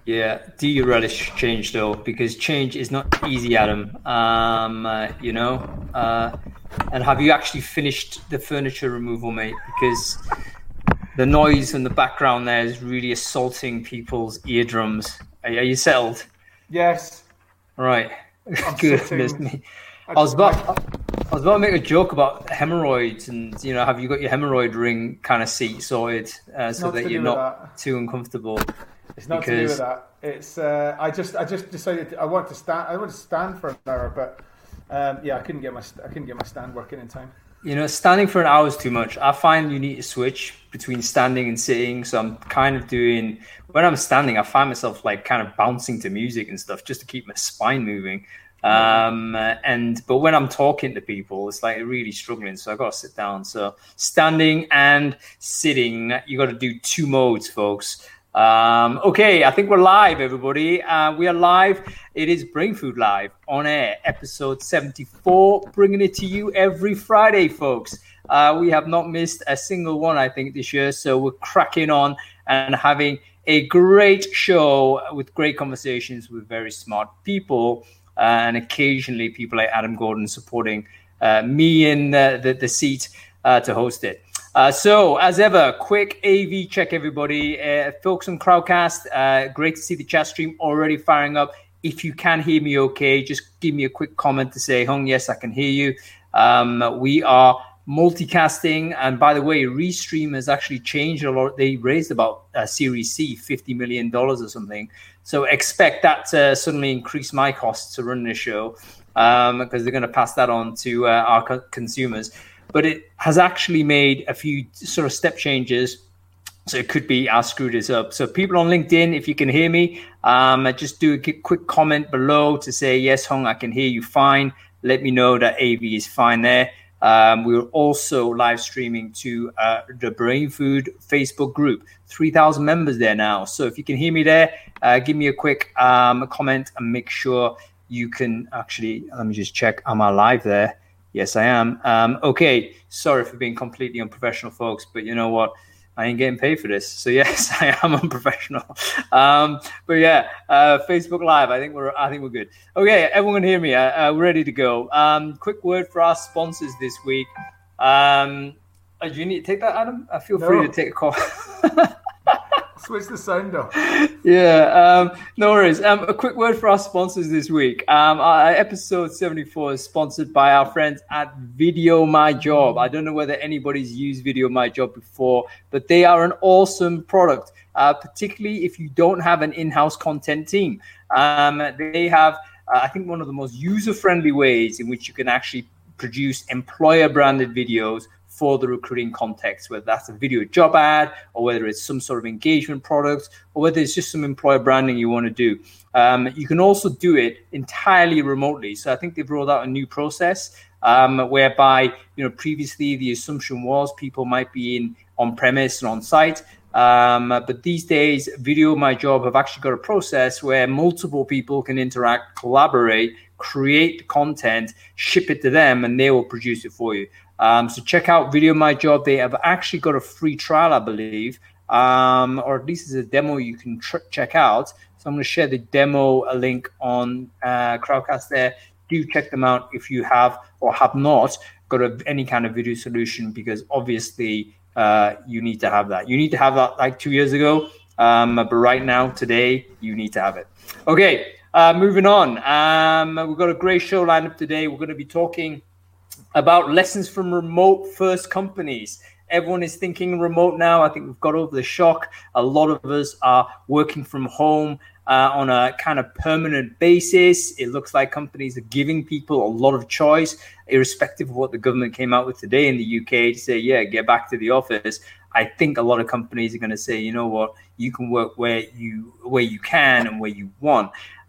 Yeah. Do you relish change though? Because change is not easy, Adam. And have you actually finished the furniture removal, mate? Because the noise in the background there is really assaulting people's eardrums. Are you settled? Yes. Right. I'm Goodness sitting. me. I was about to make a joke about hemorrhoids and, have you got your hemorrhoid ring kind of seat sorted so that you're not too uncomfortable? It's not to do with that. It's I just decided I want to stand for an hour, but I couldn't get my stand working in time. Standing for an hour is too much. I find you need to switch between standing and sitting. So I'm kind of doing, when I'm standing, I find myself like kind of bouncing to music and stuff just to keep my spine moving. But when I'm talking to people, it's like really struggling. So I got to sit down. So standing and sitting, you got to do 2 modes, folks. Okay, I think we're live, everybody. We are live. It is Brain Food Live on air, episode 74, bringing it to you every Friday, folks. We have not missed a single one, I think, this year. So we're cracking on and having a great show with great conversations with very smart people and occasionally people like Adam Gordon supporting me in the seat to host it. So, as ever, quick AV check, everybody. Folks on Crowdcast, great to see the chat stream already firing up. If you can hear me okay, just give me a quick comment to say, Hung, yes, I can hear you. We are multicasting. And by the way, Restream has actually changed a lot. They raised about Series C, $50 million or something. So expect that to suddenly increase my costs to run the show because they're going to pass that on to our consumers. But it has actually made a few sort of step changes. So it could be I screwed this up. So people on LinkedIn, if you can hear me, just do a quick comment below to say, yes, Hung, I can hear you fine. Let me know that AV is fine there. We're also live streaming to the Brain Food Facebook group. 3,000 members there now. So if you can hear me there, give me a quick comment and make sure you can actually, let me just check, am I live there? Yes, I am. Okay, sorry for being completely unprofessional, folks, but you know what? I ain't getting paid for this. So yes, I am unprofessional. But yeah, Facebook Live, I think we're good. Okay, everyone can hear me. We're ready to go. Quick word for our sponsors this week. Do you need to take that, Adam? I feel free to take a call. Switch the sound off. Yeah, no worries. A quick word for our sponsors this week. Our episode 74 is sponsored by our friends at Video My Job. I don't know whether anybody's used Video My Job before, but they are an awesome product, particularly if you don't have an in-house content team. They have, I think, one of the most user-friendly ways in which you can actually produce employer-branded videos for the recruiting context, whether that's a video job ad or whether it's some sort of engagement product or whether it's just some employer branding you want to do. You can also do it entirely remotely. So I think they've rolled out a new process whereby, previously the assumption was people might be on premise and on site. But these days, Video My Job have actually got a process where multiple people can interact, collaborate, create content, ship it to them, and they will produce it for you. So check out Video My Job. They have actually got a free trial, I believe, or at least it's a demo you can check out. So I'm going to share the demo link on Crowdcast there. Do check them out if you have or have not got any kind of video solution, because obviously you need to have that. You need to have that like 2 years ago, but right now, today, you need to have it. Okay, moving on. We've got a great show lined up today. We're going to be talking about lessons from remote first companies. Everyone is thinking remote now. I think we've got over the shock. A lot of us are working from home on a kind of permanent basis. It looks like companies are giving people a lot of choice, irrespective of what the government came out with today in the UK to say, yeah, get back to the office. I think a lot of companies are going to say, you know what, you can work where you can and where you want.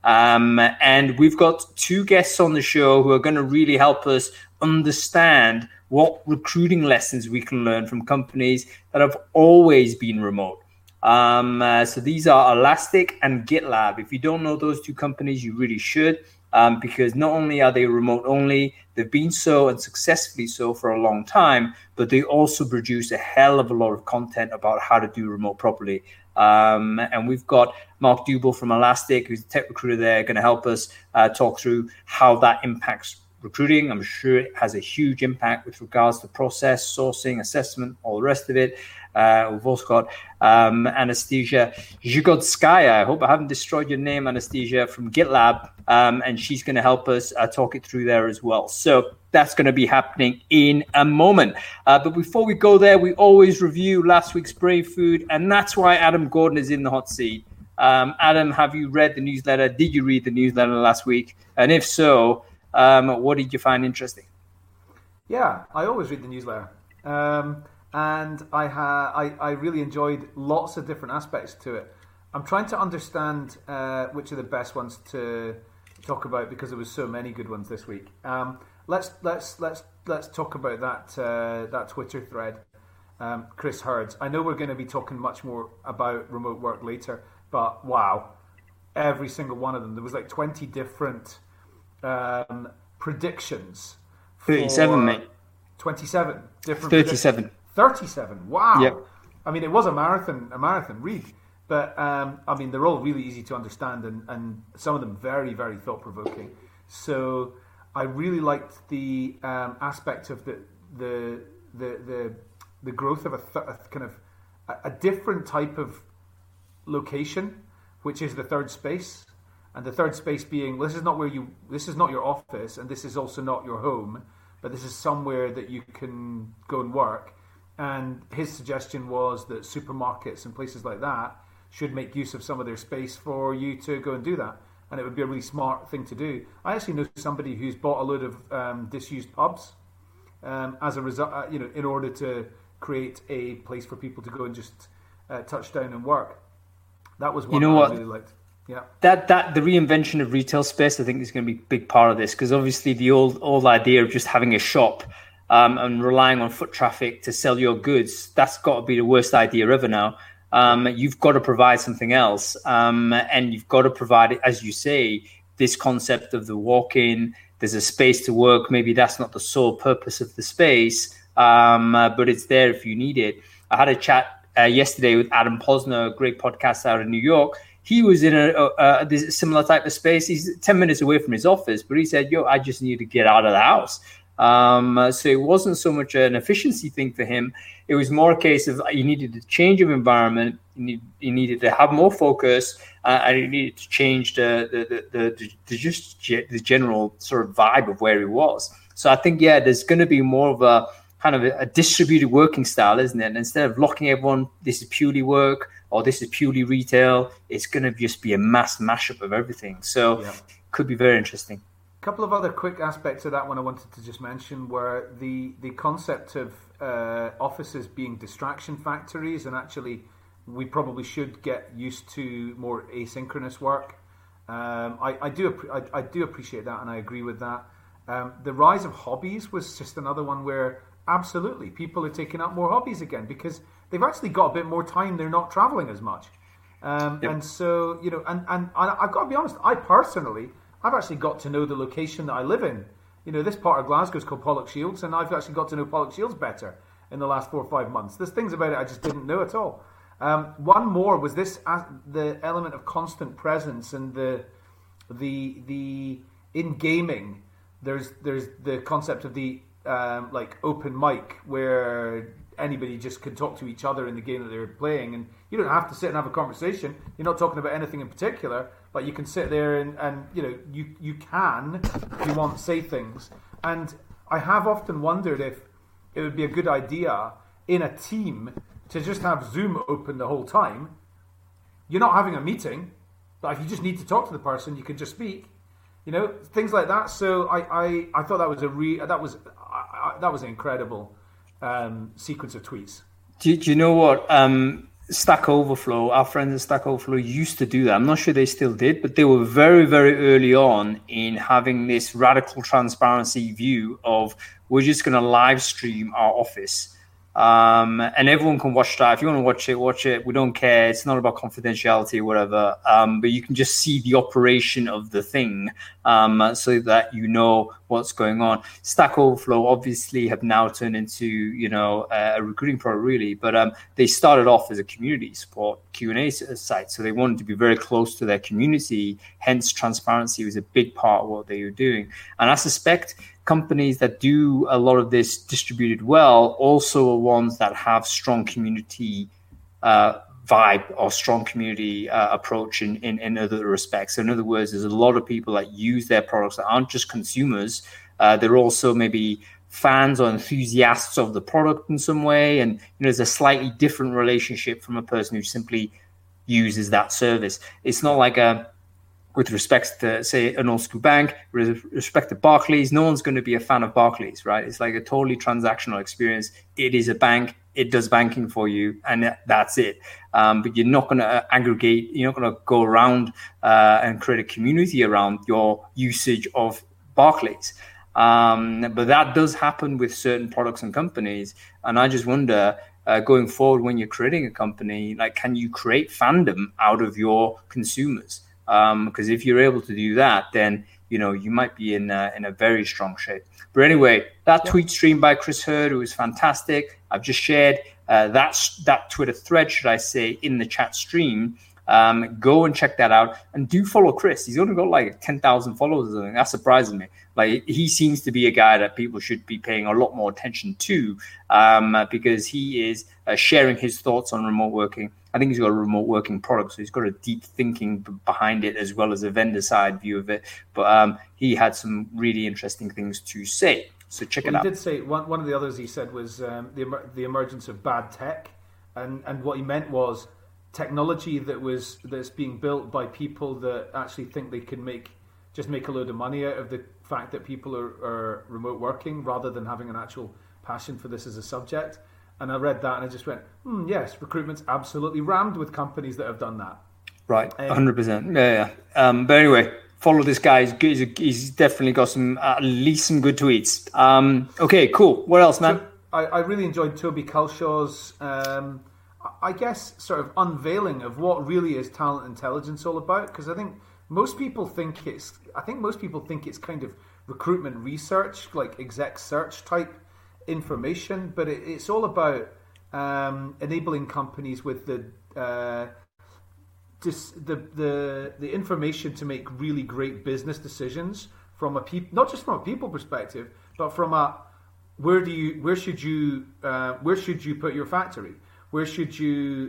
And we've got 2 guests on the show who are going to really help us understand what recruiting lessons we can learn from companies that have always been remote. So these are Elastic and GitLab. If you don't know those 2 companies, you really should, because not only are they remote only, they've been so and successfully so for a long time, but they also produce a hell of a lot of content about how to do remote properly. And we've got Mark Dubel from Elastic, who's a tech recruiter there, going to help us talk through how that impacts recruiting. I'm sure it has a huge impact with regards to process, sourcing, assessment, all the rest of it. We've also got Anastasia Zhigodskaya. I hope I haven't destroyed your name, Anastasia, from GitLab. And she's going to help us talk it through there as well. So that's going to be happening in a moment. But before we go there, we always review last week's Brave Food. And that's why Adam Gordon is in the hot seat. Adam, have you read the newsletter? Did you read the newsletter last week? And if so, what did you find interesting? Yeah, I always read the newsletter. And I really enjoyed lots of different aspects to it. I'm trying to understand which are the best ones to talk about because there was so many good ones this week. Let's talk about that Twitter thread, Chris Hurds. I know we're going to be talking much more about remote work later, but wow, every single one of them. There was like 20 different predictions. 37, mate. 27 different. 37. 37. Wow. Yep. I mean, it was a marathon read, but I mean, they're all really easy to understand, and some of them very, very thought provoking. So I really liked the aspect of the growth of a kind of a different type of location, which is the third space, and the third space being this is not your office, and this is also not your home, but this is somewhere that you can go and work. And his suggestion was that supermarkets and places like that should make use of some of their space for you to go and do that. And it would be a really smart thing to do. I actually know somebody who's bought a load of disused pubs as a result, in order to create a place for people to go and just touch down and work. That was one I really liked. Yeah. That the reinvention of retail space, I think, is going to be a big part of this, because obviously the old idea of just having a shop and relying on foot traffic to sell your goods, that's got to be the worst idea ever now. You've got to provide something else, and you've got to provide, as you say, this concept of the walk-in. There's a space to work. Maybe that's not the sole purpose of the space, but it's there if you need it. I had a chat yesterday with Adam Posner, a great podcast out of New York. He was in a similar type of space. He's 10 minutes away from his office, but he said, I just need to get out of the house. So it wasn't so much an efficiency thing for him. It was more a case of you needed a change of environment. You needed to have more focus, and you needed to change the general sort of vibe of where he was. So I think, there's going to be more of a kind of a distributed working style, isn't it? And instead of locking everyone, this is purely work or this is purely retail, it's going to just be a mass mashup of everything. So it could be very interesting. A couple of other quick aspects of that one I wanted to just mention were the concept of offices being distraction factories, and actually we probably should get used to more asynchronous work. I do appreciate that, and I agree with that. The rise of hobbies was just another one where absolutely people are taking up more hobbies again because they've actually got a bit more time. They're not traveling as much, and so and I've got to be honest. I've actually got to know the location that I live in. This part of Glasgow is called Pollokshields, and I've actually got to know Pollokshields better in the last 4 or 5 months. There's things about it I just didn't know at all. One more was the element of constant presence, and the in gaming. There's the concept of the like open mic where anybody just can talk to each other in the game that they're playing, and you don't have to sit and have a conversation. You're not talking about anything in particular, but you can sit there and you can, if you want, say things. And I have often wondered if it would be a good idea in a team to just have Zoom open the whole time. You're not having a meeting, but if you just need to talk to the person, you can just speak. Things like that. So I thought that was that was an incredible sequence of tweets. Do you know what? Stack Overflow, our friends at Stack Overflow used to do that. I'm not sure they still did, but they were very, very early on in having this radical transparency view of we're just going to live stream our office. And everyone can watch that. If you want to watch it. We don't care. It's not about confidentiality or whatever. But you can just see the operation of the thing so that you know what's going on. Stack Overflow obviously have now turned into, you know, a recruiting product really, but they started off as a community support Q&A site. So they wanted to be very close to their community. Hence, transparency was a big part of what they were doing. And I suspect companies that do a lot of this distributed well also are ones that have strong community vibe or strong community approach in other respects. So in other words, there's a lot of people that use their products that aren't just consumers. They're also maybe fans or enthusiasts of the product in some way. And you know, there's a slightly different relationship from a person who simply uses that service. It's not like with respect to, say, an old school bank, with respect to Barclays, no one's going to be a fan of Barclays, right? It's like a totally transactional experience. It is a bank. It does banking for you, and that's it. But you're not going to aggregate. You're not going to go around and create a community around your usage of Barclays. But that does happen with certain products and companies. And I just wonder, going forward, when you're creating a company, like, can you create fandom out of your consumers? Because if you're able to do that, then you know you might be in a very strong shape. But anyway, that tweet stream by Chris Hurd was fantastic. I've just shared that Twitter thread, should I say, in the chat stream. Go and check that out, and do follow Chris. He's only got like 10,000 followers or something. That surprises me. Like, he seems to be a guy that people should be paying a lot more attention to, because he is sharing his thoughts on remote working. I think he's got a remote working product, so he's got a deep thinking behind it as well as a vendor side view of it. But he had some really interesting things to say. So check it out. He did say one of the others he said was the emergence of bad tech, and what he meant was technology that's being built by people that actually think they can make a load of money out of the fact that people are remote working, rather than having an actual passion for this as a subject. And I read that and I just went, yes, recruitment's absolutely rammed with companies that have done that. Right, 100%. Yeah. But anyway, follow this guy. He's definitely got at least some good tweets. Okay, cool. What else, man? So I really enjoyed Toby Culshaw's, I guess, sort of unveiling of what really is talent intelligence all about. Because I think most people think it's kind of recruitment research, like exec search type information, but it's all about enabling companies with the information to make really great business decisions from not just from a people perspective, but from a where should you put your factory? Where should you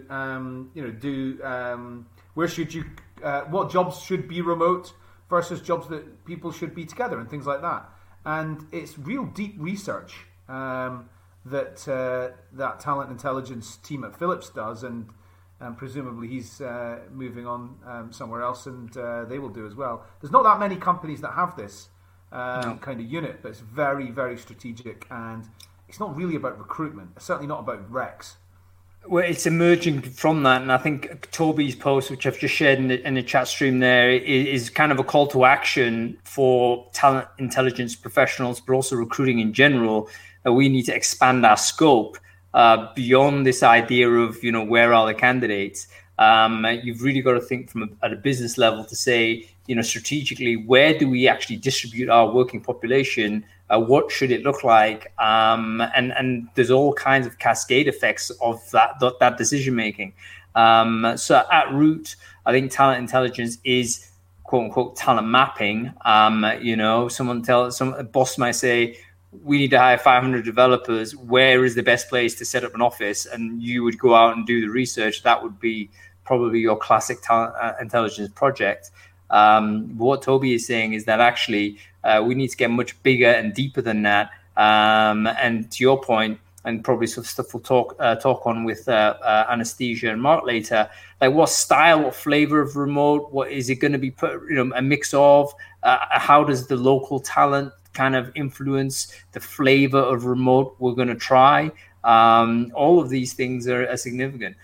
what jobs should be remote versus jobs that people should be together, and things like that. And it's real deep research that talent intelligence team at Philips does, and presumably he's moving on somewhere else, and they will do as well. There's not that many companies that have this kind of unit, but it's very, very strategic, and it's not really about recruitment. It's certainly not about recs. Well, it's emerging from that, and I think Toby's post, which I've just shared in the chat stream there, is kind of a call to action for talent intelligence professionals, but also recruiting in general. We need to expand our scope beyond this idea of, you know, where are the candidates. You've really got to think at a business level to say, you know, strategically, where do we actually distribute our working population? What should it look like? And there's all kinds of cascade effects of that decision making. So at root, I think talent intelligence is quote unquote talent mapping. You know, a boss might say, we need to hire 500 developers. Where is the best place to set up an office? And you would go out and do the research. That would be probably your classic talent intelligence project. What Toby is saying is that actually we need to get much bigger and deeper than that. And to your point, and probably some stuff we'll talk on with Anesthesia and Mark later, like what style, what flavor of remote, what is it going to be a mix of? How does the local talent kind of influence the flavor of remote we're going to try? All of these things are significant.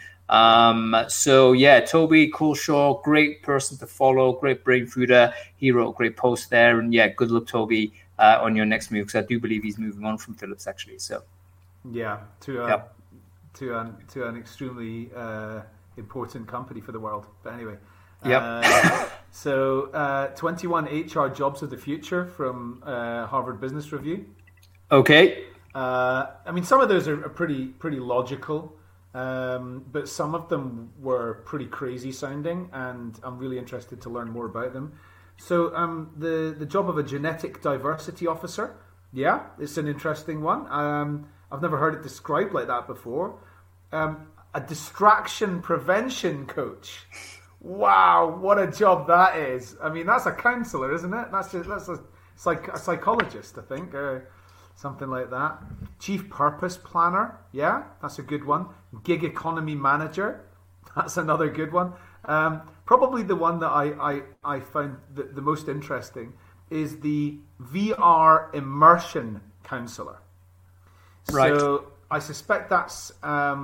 So yeah, Toby Culshaw, great person to follow, great brain fooder. He wrote a great post there, and yeah, good luck, Toby, on your next move, because I do believe he's moving on from Philips actually. So yeah, to an extremely important company for the world. But anyway, So 21 HR jobs of the future from Harvard Business Review. Okay. I mean, some of those are pretty logical, but some of them were pretty crazy sounding, and I'm really interested to learn more about them. So the job of a genetic diversity officer, yeah, it's an interesting one. I've never heard it described like that before. A distraction prevention coach. Wow, what a job that is! I mean, that's a counsellor, isn't it? That's a psychologist, I think. Something like that. Chief Purpose Planner. Yeah, that's a good one. Gig Economy Manager. That's another good one. Probably the one that I found the most interesting is the VR Immersion Counselor. Right. So I suspect that's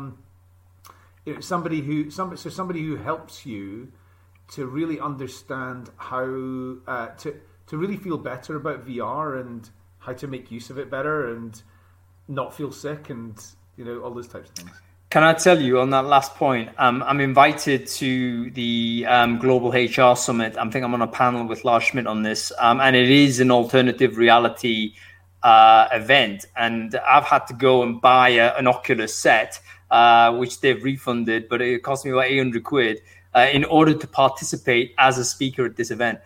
somebody who helps you to really understand how to really feel better about VR and how to make use of it better and not feel sick and all those types of things. Can I tell you on that last point? I'm invited to the Global HR Summit. I think I'm on a panel with Lars Schmidt on this, and it is an alternative reality event. And I've had to go and buy an Oculus set, which they've refunded, but it cost me about 800 quid in order to participate as a speaker at this event.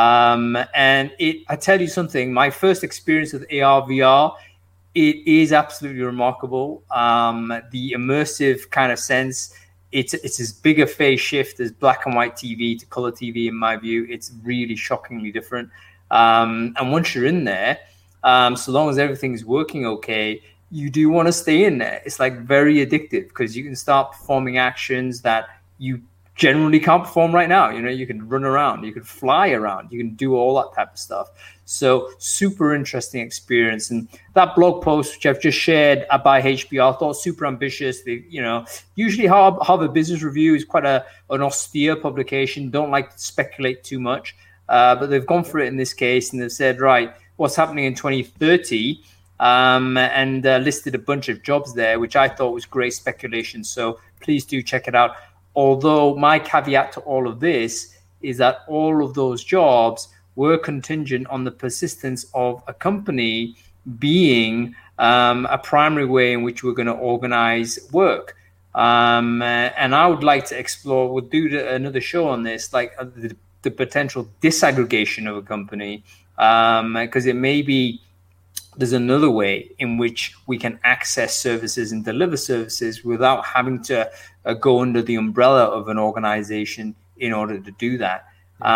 And I tell you something, my first experience with AR, VR, it is absolutely remarkable. The immersive kind of sense, it's as big a phase shift as black and white TV to color TV, in my view. It's really shockingly different. And once you're in there, so long as everything's working okay, you do want to stay in there. It's like very addictive because you can start performing actions that you generally can't perform right now. You can run around, you can fly around, you can do all that type of stuff. So super interesting experience. And that blog post, which I've just shared by HBR, I thought super ambitious. They, usually Harvard Business Review is quite an austere publication. Don't like to speculate too much, but they've gone for it in this case. And they've said, right, what's happening in 2030? And listed a bunch of jobs there, which I thought was great speculation. So please do check it out. Although my caveat to all of this is that all of those jobs were contingent on the persistence of a company being a primary way in which we're going to organize work. And I would like to explore, we'll do another show on this, like the potential disaggregation of a company, because it may be there's another way in which we can access services and deliver services without having to go under the umbrella of an organization in order to do that.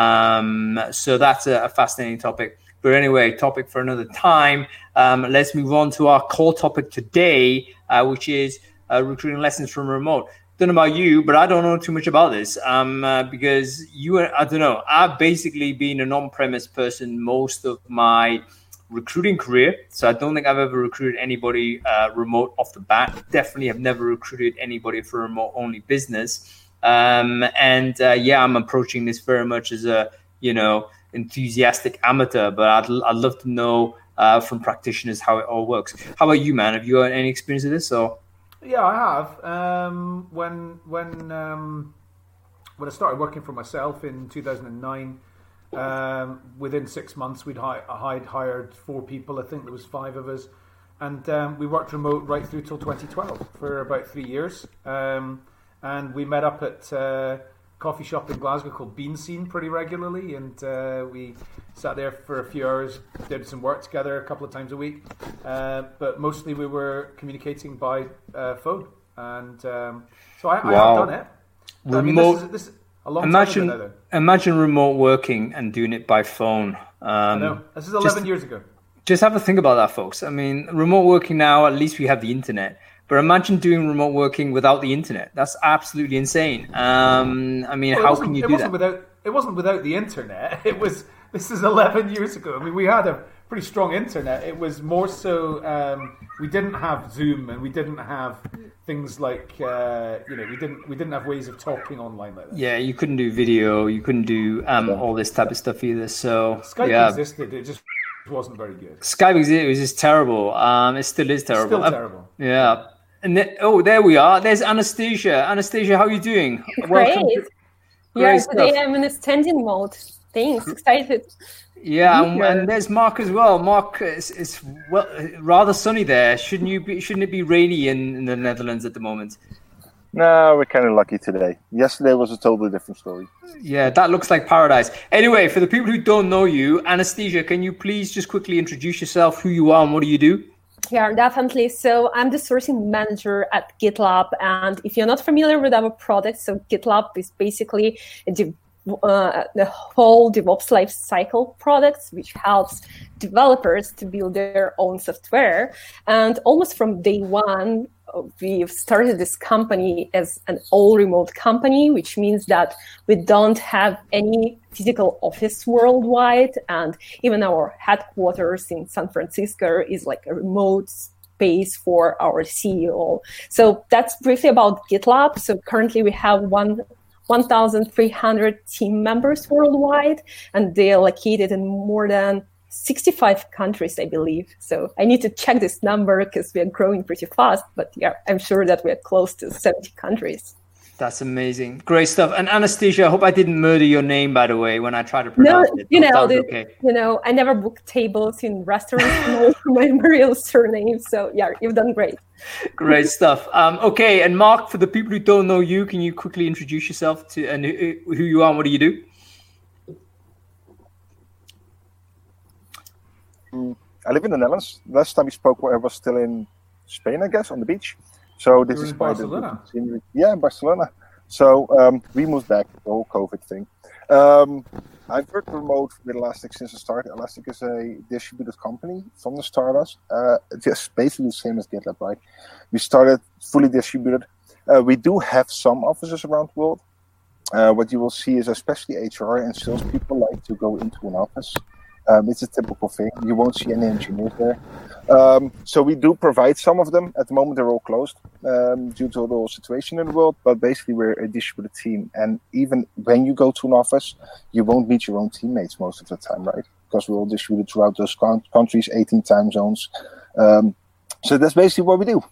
So that's a fascinating topic. But anyway, topic for another time. Let's move on to our core topic today, which is recruiting lessons from remote. Don't know about you, but I don't know too much about this because I don't know. I've basically been an on-premise person most of my recruiting career. So I don't think I've ever recruited anybody remote off the bat. Definitely have never recruited anybody for a remote only business. I'm approaching this very much as a, enthusiastic amateur, but I'd love to know from practitioners how it all works. How about you, man? Have you had any experience of this? Or? Yeah, I have. When I started working for myself in 2009, within 6 months, I'd hired 4 people. I think there was 5 of us, and we worked remote right through till 2012 for about 3 years. And we met up at a coffee shop in Glasgow called Bean Scene pretty regularly, and we sat there for a few hours, did some work together a couple of times a week. But mostly we were communicating by phone, and so I have done it. Remote. I mean, this is a long time ago now, though. Imagine remote working and doing it by phone. I know. This is 11 years ago. Just have a think about that, folks. I mean, remote working now, at least we have the internet. But imagine doing remote working without the internet. That's absolutely insane. How can you do that? It wasn't without the internet. This is 11 years ago. I mean, we had a pretty strong internet. It was more so we didn't have Zoom and we didn't have things like we didn't have ways of talking online like that. Yeah, you couldn't do video. You couldn't do all this type of stuff either. So Skype existed. It just wasn't very good. Skype existed. It was just terrible. It still is terrible. Still terrible. Yeah. And there we are. There's Anastasia. Anastasia, how are you doing? Great. Great today stuff. I'm in a standing mode. Thanks, excited. Yeah, and there's Mark as well. Mark, it's well rather sunny there. Shouldn't it be rainy in the Netherlands at the moment? No, we're kind of lucky today. Yesterday was a totally different story. Yeah, that looks like paradise. Anyway, for the people who don't know you, Anastasia, can you please just quickly introduce yourself, who you are and what do you do? Yeah, definitely. So I'm the sourcing manager at GitLab. And if you're not familiar with our product, so GitLab is basically the whole DevOps life cycle products, which helps developers to build their own software. And almost from day one, we've started this company as an all remote company, which means that we don't have any physical office worldwide. And even our headquarters in San Francisco is like a remote space for our CEO. So that's briefly about GitLab. So currently we have 1,300 team members worldwide, and they are located in more than 65 countries, I believe. So I need to check this number because we are growing pretty fast. But yeah, I'm sure that we are close to 70 countries. That's amazing. Great stuff. And Anastasia, I hope I didn't murder your name, by the way, when I try to pronounce it. I never book tables in restaurants with my real surname. So yeah, you've done great. Great stuff. Okay, and Mark, for the people who don't know you, can you quickly introduce yourself to and who you are and what do you do? I live in the Netherlands. Last time we spoke, I was still in Spain, I guess, on the beach. So this is Barcelona. In Barcelona. So we moved back, the whole COVID thing. I've worked remote with Elastic since the start. Elastic is a distributed company from the start. Just basically the same as GitLab, right? We started fully distributed. We do have some offices around the world. What you will see is especially HR and salespeople like to go into an office. It's a typical thing. You won't see any engineers there. So we do provide some of them. At the moment, they're all closed due to the whole situation in the world. But basically, we're a distributed team. And even when you go to an office, you won't meet your own teammates most of the time, right? Because we're all distributed throughout those countries, 18 time zones. So that's basically what we do.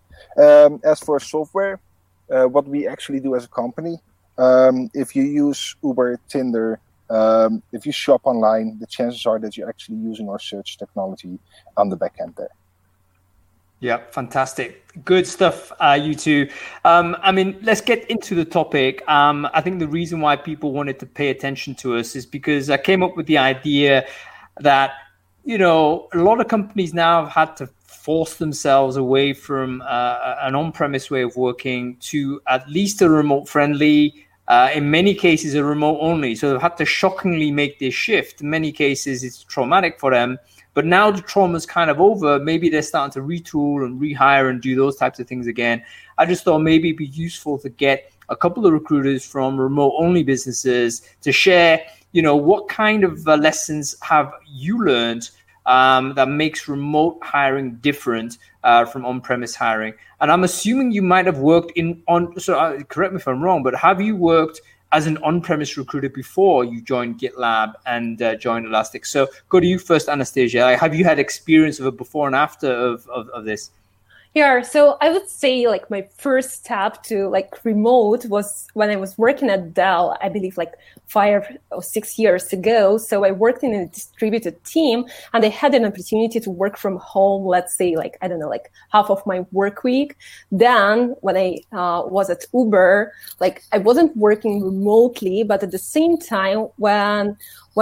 As for software, what we actually do as a company, if you use Uber, Tinder, if you shop online, the chances are that you're actually using our search technology on the back end there. Yeah, fantastic. Good stuff, you two. Let's get into the topic. I think the reason why people wanted to pay attention to us is because I came up with the idea that, a lot of companies now have had to force themselves away from an on-premise way of working to at least a remote-friendly, in many cases, a remote only. So they've had to shockingly make this shift. In many cases, it's traumatic for them. But now the trauma's kind of over. Maybe they're starting to retool and rehire and do those types of things again. I just thought maybe it'd be useful to get a couple of recruiters from remote-only businesses to share, what kind of lessons have you learned that makes remote hiring different from on-premise hiring. And I'm assuming you might have worked correct me if I'm wrong, but have you worked as an on-premise recruiter before you joined GitLab and joined Elastic? So go to you first, Anastasia. Have you had experience of a before and after of this? Yeah, so I would say my first step to remote was when I was working at Dell, I believe 5 or 6 years ago. So I worked in a distributed team and I had an opportunity to work from home, let's say half of my work week. Then when I was at Uber, I wasn't working remotely, but at the same time when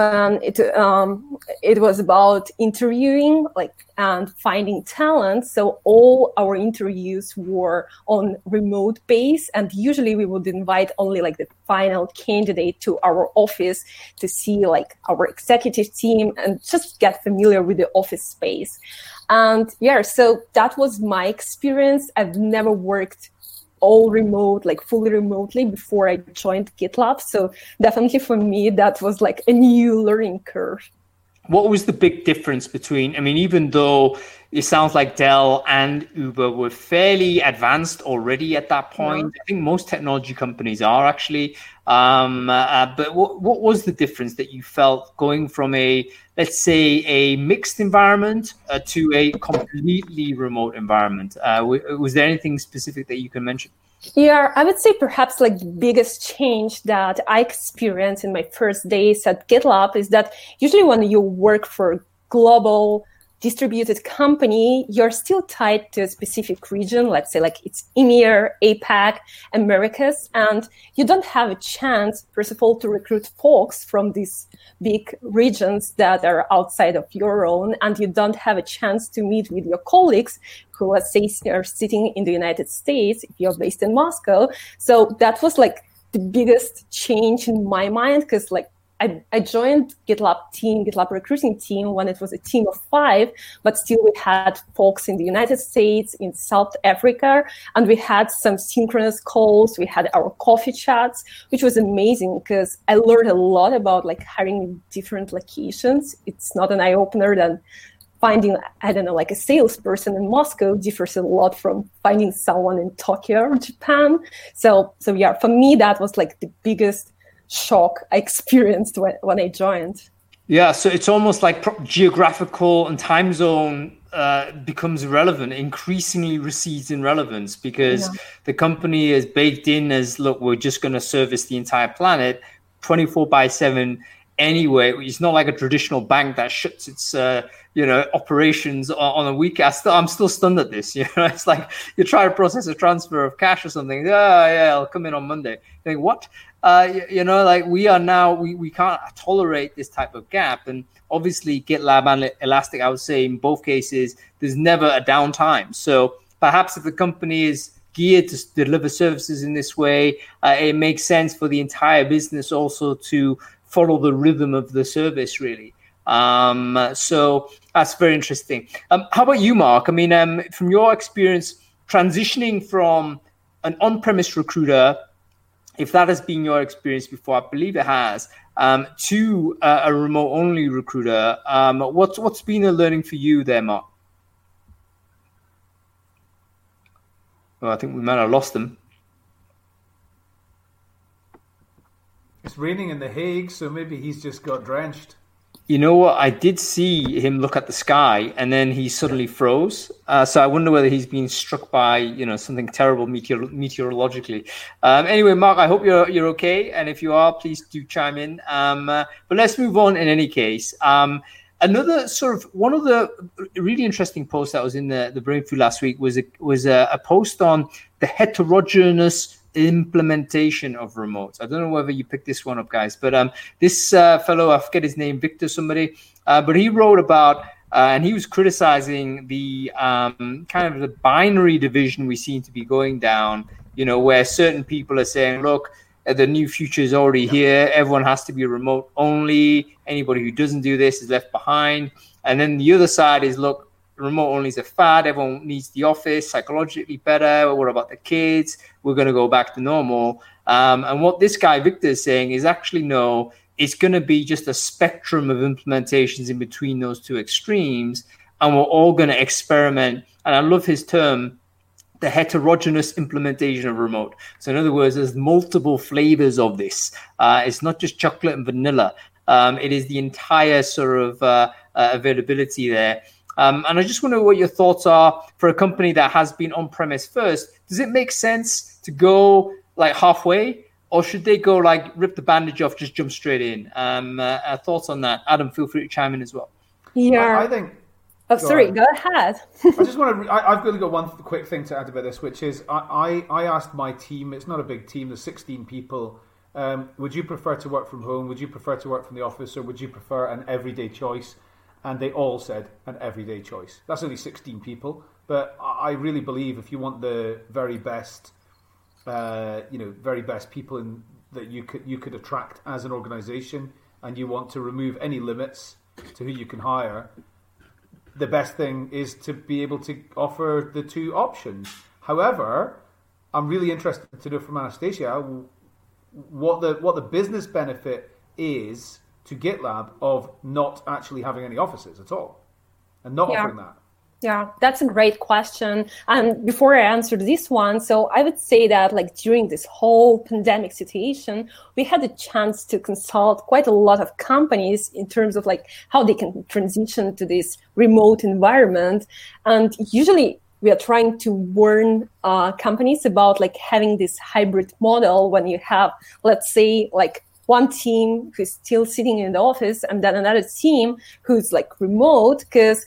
it was about interviewing and finding talent. So all our interviews were on remote base, and usually we would invite only the final candidate to our office to see our executive team and just get familiar with the office space. And so that was my experience. I've never worked all remote, fully remotely before I joined GitLab. So definitely for me, that was a new learning curve. What was the big difference between, even though it sounds like Dell and Uber were fairly advanced already at that point. I think most technology companies are actually. But what was the difference that you felt going from let's say, a mixed environment to a completely remote environment? Was there anything specific that you can mention? Yeah, I would say perhaps like the biggest change that I experienced in my first days at GitLab is that usually when you work for a global distributed company, you're still tied to a specific region, let's say like it's EMEA, APAC, Americas, and you don't have a chance, first of all, to recruit folks from these big regions that are outside of your own, and you don't have a chance to meet with your colleagues who, let's say, are sitting in the United States if you're based in Moscow. So that was like the biggest change in my mind, because like I joined GitLab recruiting team when it was a team of 5, but still we had folks in the United States, in South Africa, and we had some synchronous calls. We had our coffee chats, which was amazing because I learned a lot about like hiring in different locations. It's not an eye opener than finding, I don't know, like a salesperson in Moscow differs a lot from finding someone in Tokyo or Japan. So yeah, for me, that was like the biggest shock I experienced when I joined. Yeah, so it's almost like geographical and time zone becomes irrelevant, increasingly recedes in relevance, because the company is baked in as, look, we're just going to service the entire planet 24/7 anyway. It's not like a traditional bank that shuts its operations on a weekend. I'm still stunned at this. It's like you try to process a transfer of cash or something. I'll come in on Monday. You think, what? Like we are now, we can't tolerate this type of gap. And obviously GitLab and Elastic, I would say in both cases, there's never a downtime. So perhaps if the company is geared to deliver services in this way, it makes sense for the entire business also to follow the rhythm of the service, really. So that's very interesting. How about you, Mark? I mean, from your experience transitioning from an on-premise recruiter, if that has been your experience before, I believe it has, to a remote-only recruiter, what's been the learning for you there, Mark? Well, I think we might have lost them. It's raining in The Hague, so maybe he's just got drenched. You know what? I did see him look at the sky, and then he suddenly froze. So I wonder whether he's been struck by, something terrible meteorologically. Anyway, Mark, I hope you're okay, and if you are, please do chime in. But let's move on. In any case, another one of the really interesting posts that was in the Brain Food last week was a post on the heterogeneous implementation of remotes. I don't know whether you picked this one up, guys, but this fellow, I forget his name, Victor somebody, but he wrote about and he was criticizing the kind of the binary division we seem to be going down, where certain people are saying, look, the new future is already here, everyone has to be remote only, anybody who doesn't do this is left behind. And then the other side is, look, remote only is a fad. Everyone needs the office, psychologically better. What about the kids? We're going to go back to normal. And what this guy, Victor, is saying is actually, no, it's going to be just a spectrum of implementations in between those two extremes. And we're all going to experiment. And I love his term, the heterogeneous implementation of remote. So in other words, there's multiple flavors of this. It's not just chocolate and vanilla. It is the entire sort of availability there. And I just wonder what your thoughts are for a company that has been on-premise first. Does it make sense to go like halfway, or should they go like rip the bandage off, just jump straight in? Thoughts on that? Adam, feel free to chime in as well. Yeah, I think. Oh, sorry. Go ahead. I just want to. I've really got one quick thing to add about this, which is I asked my team. It's not a big team. There's 16 people. Would you prefer to work from home? Would you prefer to work from the office, or would you prefer an everyday choice? And they all said an everyday choice. That's only 16 people, but I really believe if you want the very best, very best people that you could attract as an organization, and you want to remove any limits to who you can hire, the best thing is to be able to offer the two options. However, I'm really interested to know from Anastasia what the business benefit is to GitLab of not actually having any offices at all and not offering that. Yeah, that's a great question. And before I answer this one, so I would say that like during this whole pandemic situation, we had a chance to consult quite a lot of companies in terms of like how they can transition to this remote environment. And usually we are trying to warn companies about like having this hybrid model when you have, let's say, like one team who's still sitting in the office and then another team who's like remote, because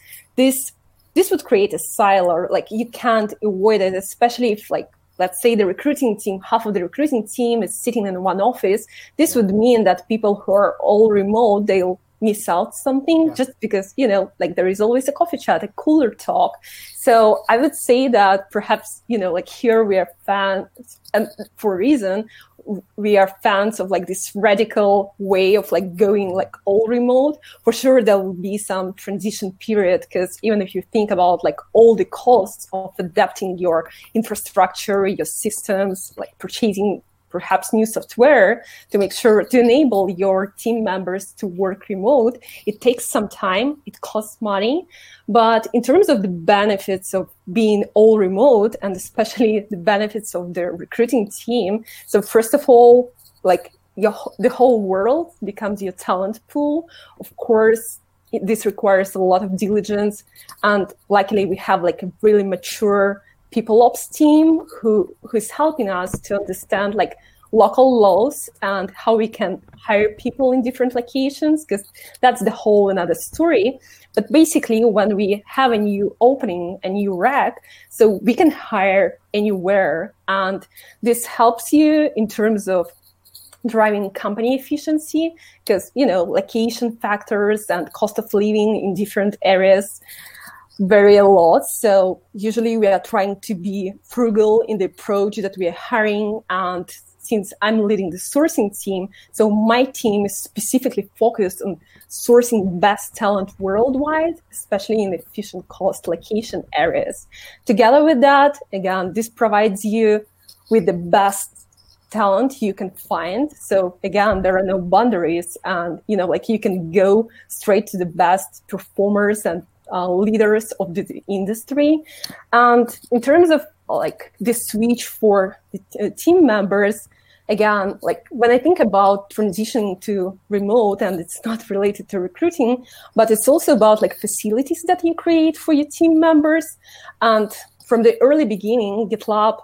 this would create a silo. Like you can't avoid it, especially if like, let's say the recruiting team, half of the recruiting team is sitting in one office. This would mean that people who are all remote, they'll miss out something just because, you know, like there is always a coffee chat, a cooler talk. So I would say that perhaps, you know, like here we are fans, and for a reason, we are fans of like this radical way of like going like all remote. For sure, there will be some transition period, because even if you think about like all the costs of adapting your infrastructure, your systems, like purchasing perhaps new software to make sure to enable your team members to work remote, it takes some time, it costs money. But in terms of the benefits of being all remote, and especially the benefits of the recruiting team, so first of all, like the whole world becomes your talent pool. Of course, this requires a lot of diligence, and luckily we have like a really mature people ops team who's helping us to understand like local laws and how we can hire people in different locations, because that's the whole another story. But basically, when we have a new opening, a new rec, so we can hire anywhere, and this helps you in terms of driving company efficiency, because, you know, location factors and cost of living in different areas vary a lot. So usually we are trying to be frugal in the approach that we are hiring. And since I'm leading the sourcing team, so my team is specifically focused on sourcing best talent worldwide, especially in efficient cost location areas. Together with that, again, this provides you with the best talent you can find. So again, there are no boundaries, and, you know, like you can go straight to the best performers and leaders of the industry. And in terms of like the switch for the team members, again, like when I think about transitioning to remote, and it's not related to recruiting, but it's also about like facilities that you create for your team members. And from the early beginning, GitLab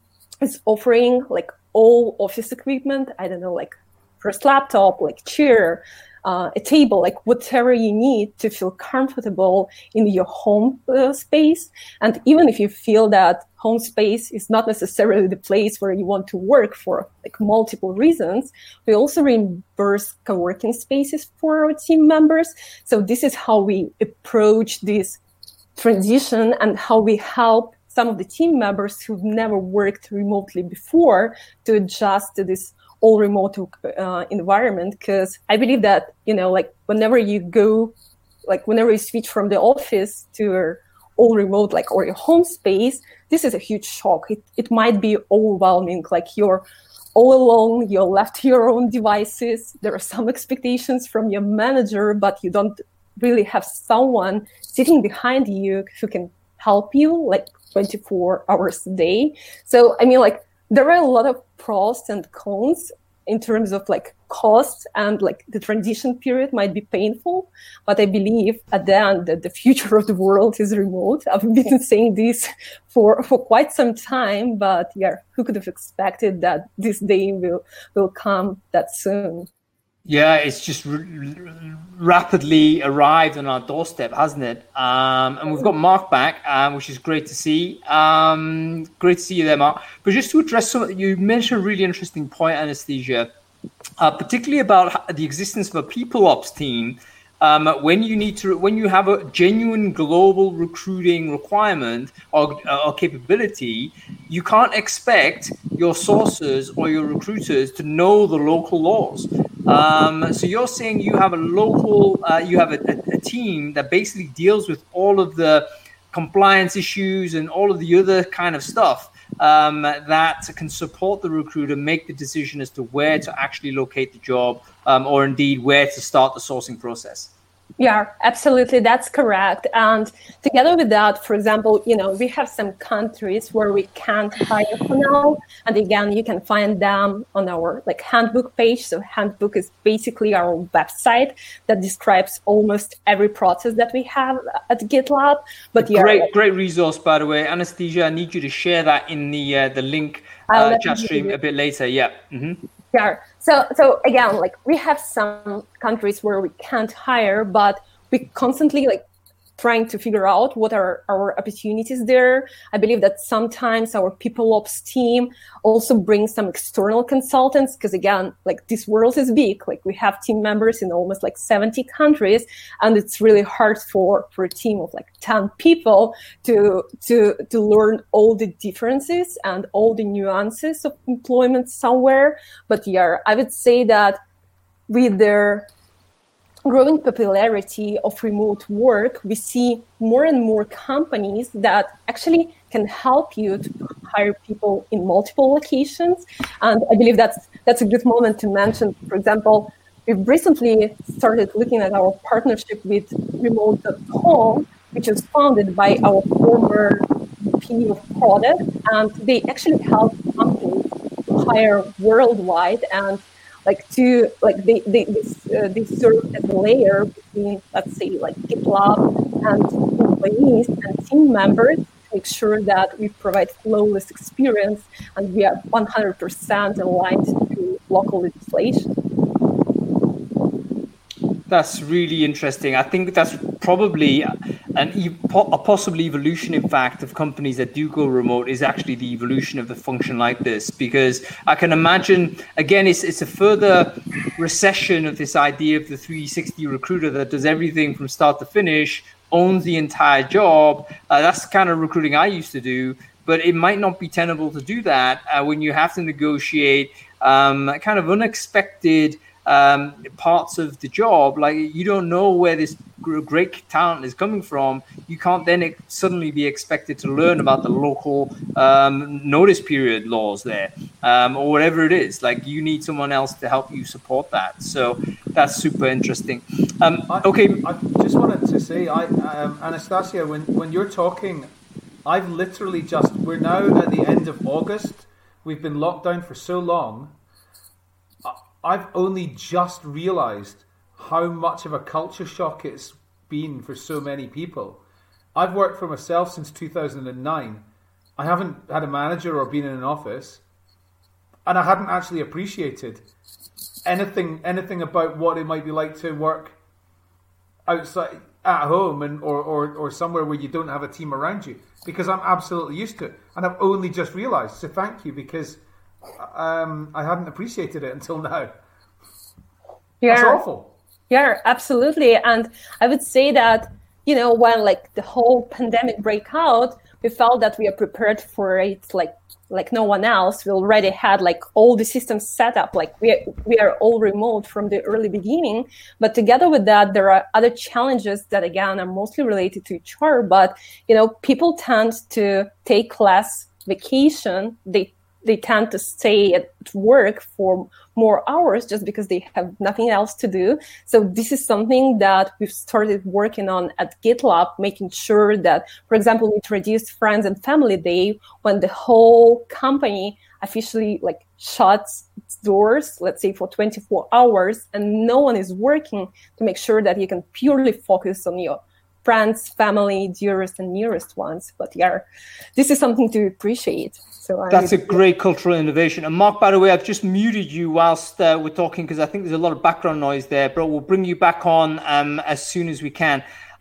is offering like all office equipment. I don't know, like first laptop, like chair, a table, like whatever you need to feel comfortable in your home space. And even if you feel that home space is not necessarily the place where you want to work for like multiple reasons, we also reimburse co-working spaces for our team members. So this is how we approach this transition and how we help some of the team members who've never worked remotely before to adjust to this all remote environment. Because I believe that, you know, like whenever you switch from the office to your all remote, like, or your home space, this is a huge shock. It might be overwhelming, like you're all alone, you're left to your own devices. There are some expectations from your manager, but you don't really have someone sitting behind you who can help you like 24 hours a day. So, I mean, like, there are a lot of pros and cons in terms of like costs, and like the transition period might be painful, but I believe at the end that the future of the world is remote. I've been saying this for quite some time, but yeah, who could have expected that this day will come that soon? Yeah, it's just rapidly arrived on our doorstep, hasn't it? And we've got Mark back, which is great to see. Great to see you there, Mark. But just to address something, you mentioned a really interesting point, Anastasia, particularly about the existence of a people ops team. When you have a genuine global recruiting requirement or capability, you can't expect your sources or your recruiters to know the local laws. So you're saying you have a team that basically deals with all of the compliance issues and all of the other kind of stuff that can support the recruiter make the decision as to where to actually locate the job, or indeed where to start the sourcing process. Yeah, absolutely. That's correct. And together with that, for example, we have some countries where we can't hire for now. And again, you can find them on our handbook page. So handbook is basically our website that describes almost every process that we have at GitLab. But great resource, by the way. Anastasia, I need you to share that in the link chat stream a bit later. Yeah. Mm-hmm. Yeah. So again, we have some countries where we can't hire, but we constantly trying to figure out what are our opportunities there. I believe that sometimes our people ops team also brings some external consultants because again, this world is big. We have team members in almost 70 countries, and it's really hard for a team of 10 people to learn all the differences and all the nuances of employment somewhere. But yeah, I would say that with their growing popularity of remote work, we see more and more companies that actually can help you to hire people in multiple locations. And I believe that's a good moment to mention. For example, we've recently started looking at our partnership with Remote.com, which was founded by our former VP of product, and they actually help companies to hire worldwide and they serve as a layer between, let's say, GitLab and employees and team members to make sure that we provide flawless experience and we are 100% aligned to local legislation. That's really interesting. I think that's probably a possible evolution, in fact, of companies that do go remote is actually the evolution of the function like this, because I can imagine, again, it's a further recession of this idea of the 360 recruiter that does everything from start to finish, owns the entire job. That's the kind of recruiting I used to do, but it might not be tenable to do that when you have to negotiate kind of unexpected parts of the job. You don't know where this great talent is coming from. You can't then suddenly be expected to learn about the local notice period laws there, or whatever it is. You need someone else to help you support that. So that's super interesting. Okay. I just wanted to say, Anastasia, when you're talking, I've literally we're now at the end of August. We've been locked down for so long. I've only just realized how much of a culture shock it's been for so many people. I've worked for myself since 2009. I haven't had a manager or been in an office, and I hadn't actually appreciated anything about what it might be like to work outside at home or somewhere where you don't have a team around you, because I'm absolutely used to it. And I've only just realized, so thank you, because I hadn't appreciated it until now. Yeah. That's awful. Yeah, absolutely. And I would say that, when the whole pandemic break out, we felt that we are prepared for it like no one else. We already had all the systems set up. We are all remote from the early beginning. But together with that, there are other challenges that again are mostly related to HR. But people tend to take less vacation. They tend to stay at work for more hours just because they have nothing else to do. So this is something that we've started working on at GitLab, making sure that, for example, we introduced Friends and Family Day when the whole company officially shuts its doors, let's say for 24 hours, and no one is working, to make sure that you can purely focus on your friends, family, dearest and nearest ones. But yeah, this is something to appreciate. So that's a great cultural innovation. And Mark, by the way, I've just muted you whilst we're talking because I think there's a lot of background noise there, but we'll bring you back on as soon as we can.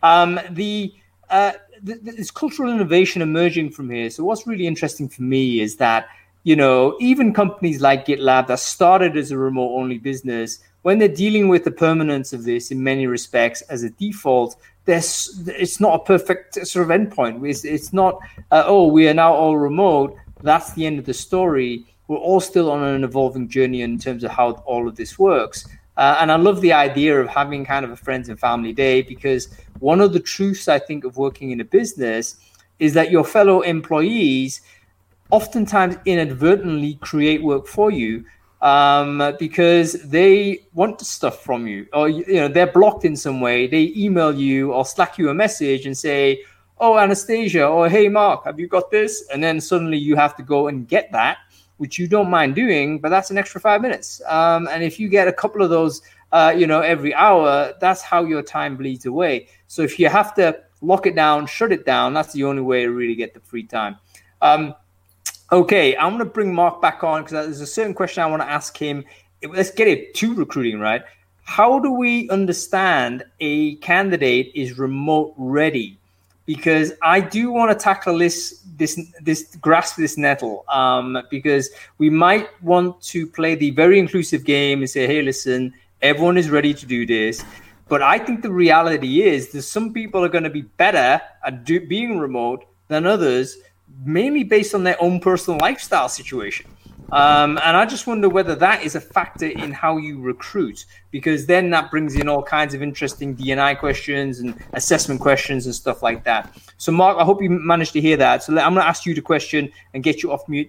There's cultural innovation emerging from here. So what's really interesting for me is that, even companies like GitLab that started as a remote-only business, when they're dealing with the permanence of this in many respects as a default, it's not a perfect sort of endpoint. It's not, we are now all remote. That's the end of the story. We're all still on an evolving journey in terms of how all of this works. And I love the idea of having kind of a friends and family day, because one of the truths, I think, of working in a business is that your fellow employees oftentimes inadvertently create work for you. because they want stuff from you, or they're blocked in some way. They email you or Slack you a message and say, "Oh, Anastasia," or "Hey, Mark, have you got this?" And then suddenly you have to go and get that, which you don't mind doing, but that's an extra 5 minutes. And if you get a couple of those, every hour, that's how your time bleeds away. So if you have to lock it down, shut it down, that's the only way to really get the free time. Okay, I'm going to bring Mark back on because there's a certain question I want to ask him. Let's get it to recruiting, right? How do we understand a candidate is remote ready? Because I do want to tackle this grasp this nettle, because we might want to play the very inclusive game and say, hey, listen, everyone is ready to do this. But I think the reality is that some people are going to be better at being remote than others, mainly based on their own personal lifestyle situation. And I just wonder whether that is a factor in how you recruit, because then that brings in all kinds of interesting D&I questions and assessment questions and stuff like that. So, Mark, I hope you managed to hear that. So I'm going to ask you the question and get you off mute.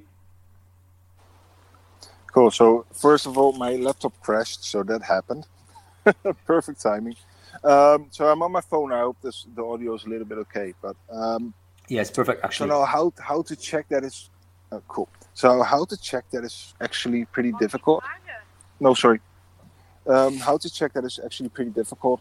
Cool. So, first of all, my laptop crashed, so that happened. Perfect timing. So I'm on my phone. I hope the audio is a little bit okay. But yes, perfect, actually. So now how to check that is... cool. So how to check that is actually pretty difficult. No, sorry. How to check that is actually pretty difficult.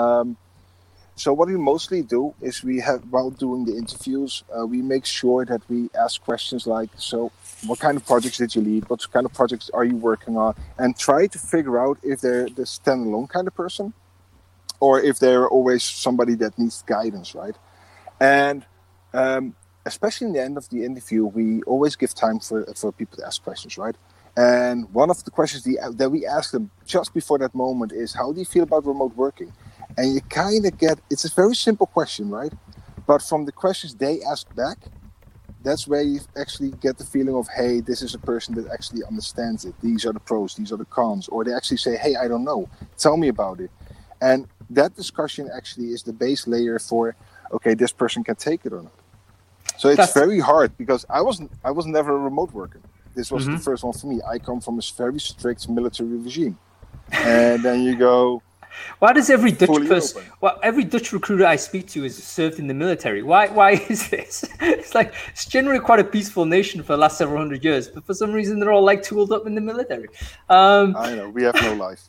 So what we mostly do is while doing the interviews, we make sure that we ask questions like, so what kind of projects did you lead? What kind of projects are you working on? And try to figure out if they're the standalone kind of person or if they're always somebody that needs guidance, right? And especially in the end of the interview, we always give time for people to ask questions, right? And one of the questions that we ask them just before that moment is, how do you feel about remote working? And you kind of it's a very simple question, right? But from the questions they ask back, that's where you actually get the feeling of, hey, this is a person that actually understands it. These are the pros, these are the cons. Or they actually say, hey, I don't know. Tell me about it. And that discussion actually is the base layer for, okay, this person can take it or not. So it's very hard because I was never a remote worker. This was the first one for me. I come from a very strict military regime. And then you go... Why does every Dutch person, every Dutch recruiter I speak to is served in the military? Why is this? It's generally quite a peaceful nation for the last several hundred years, but for some reason they're all tooled up in the military. I know, we have no life.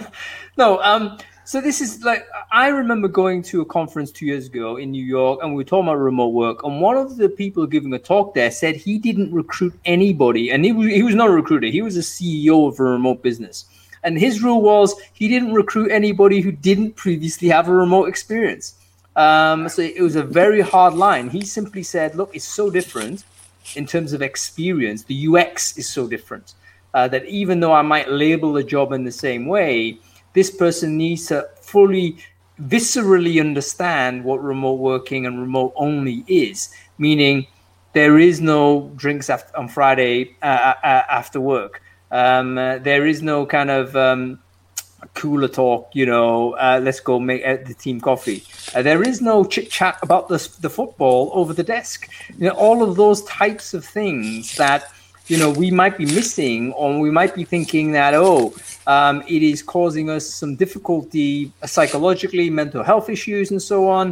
No, so this is I remember going to a conference 2 years ago in New York, and we were talking about remote work, and one of the people giving a talk there said he didn't recruit anybody, and he was not a recruiter, he was a CEO of a remote business. And his rule was he didn't recruit anybody who didn't previously have a remote experience. So it was a very hard line. He simply said, look, it's so different in terms of experience. The UX is so different that even though I might label a job in the same way, this person needs to fully, viscerally understand what remote working and remote only is, meaning there is no drinks on Friday after work. There is no kind of cooler talk, let's go make the team coffee. There is no chit chat about the football over the desk. All of those types of things that, we might be missing, or we might be thinking that, it is causing us some difficulty psychologically, mental health issues and so on,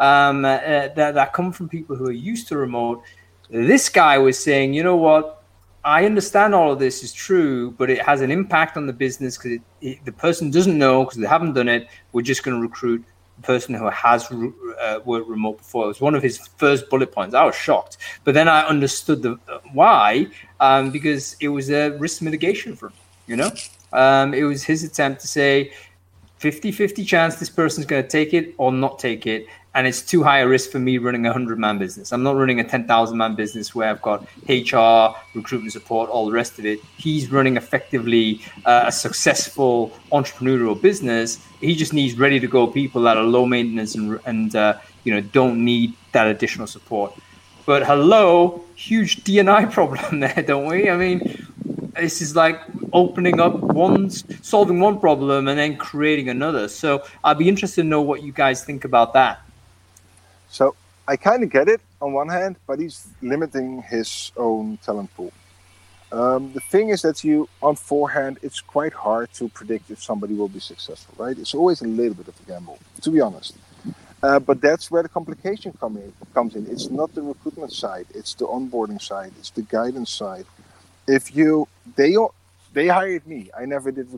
that come from people who are used to remote. This guy was saying, you know what? I understand all of this is true, but it has an impact on the business because the person doesn't know because they haven't done it. We're just going to recruit the person who has worked remote before. It was one of his first bullet points. I was shocked. But then I understood why, because it was a risk mitigation for him, It was his attempt to say 50-50 chance this person's going to take it or not take it. And it's too high a risk for me running a 100-man business. I'm not running a 10,000-man business where I've got HR, recruitment support, all the rest of it. He's running effectively a successful entrepreneurial business. He just needs ready-to-go people that are low maintenance and don't need that additional support. But hello, huge D&I problem there, don't we? I mean, this is like opening up solving one problem and then creating another. So I'd be interested to know what you guys think about that. So I kind of get it on one hand, but he's limiting his own talent pool. The thing is that on forehand, it's quite hard to predict if somebody will be successful, right? It's always a little bit of a gamble, to be honest. But that's where the complication comes in. It's not the recruitment side; it's the onboarding side, it's the guidance side. They hired me. I never did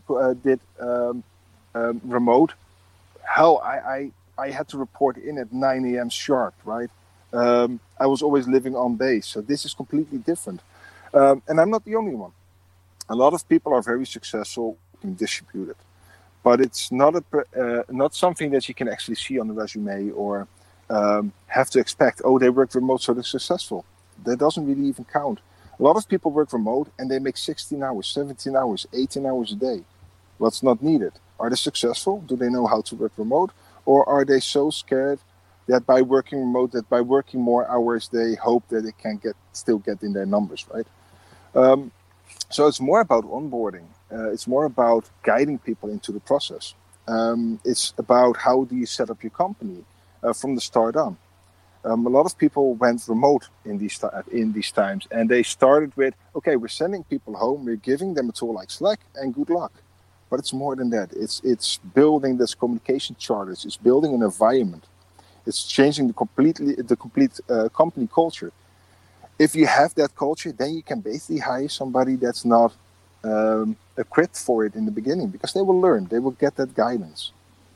remote. Hell, I had to report in at 9 a.m. sharp, right? I was always living on base, so this is completely different. And I'm not the only one. A lot of people are very successful in distributed, but it's not something that you can actually see on the resume or have to expect. Oh, they work remote, so they're successful. That doesn't really even count. A lot of people work remote and they make 16 hours, 17 hours, 18 hours a day. What's not needed? Are they successful? Do they know how to work remote? Or are they so scared that by working remote, that by working more hours, they hope that they can still get in their numbers, right? So it's more about onboarding. It's more about guiding people into the process. It's about how do you set up your company from the start on. A lot of people went remote in these times, and they started with, okay, we're sending people home, we're giving them a tool like Slack, and good luck. But it's more than that. It's building this communication charters. It's building an environment. It's changing the complete company culture. If you have that culture, then you can basically hire somebody that's not equipped for it in the beginning, because they will learn. They will get that guidance.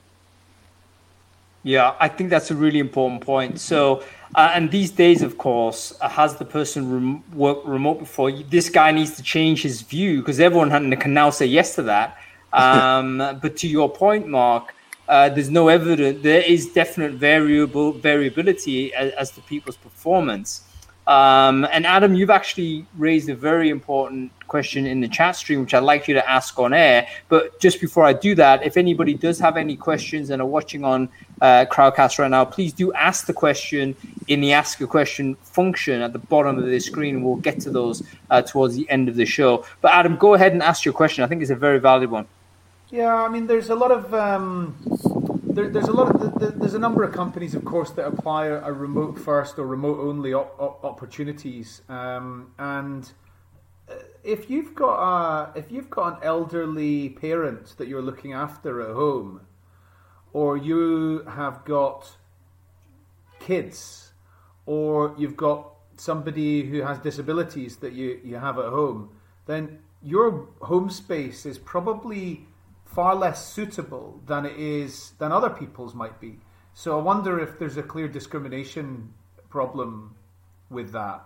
Yeah, I think that's a really important point. So, and these days, of course, has the person worked remote before? This guy needs to change his view, because everyone can now say yes to that. But to your point, Mark, there's no evidence. There is definite variability as to people's performance. And Adam, you've actually raised a very important question in the chat stream, which I'd like you to ask on air. But just before I do that, if anybody does have any questions and are watching on Crowdcast right now, please do ask the question in the Ask a Question function at the bottom of the screen. We'll get to those towards the end of the show. But Adam, go ahead and ask your question. I think it's a very valid one. Yeah, I mean, there's a lot of there's a number of companies, of course, that apply a remote first or remote only opportunities. And if you've got an elderly parent that you're looking after at home, or you have got kids, or you've got somebody who has disabilities that you have at home, then your home space is probably far less suitable than other people's might be. So I wonder if there's a clear discrimination problem with that.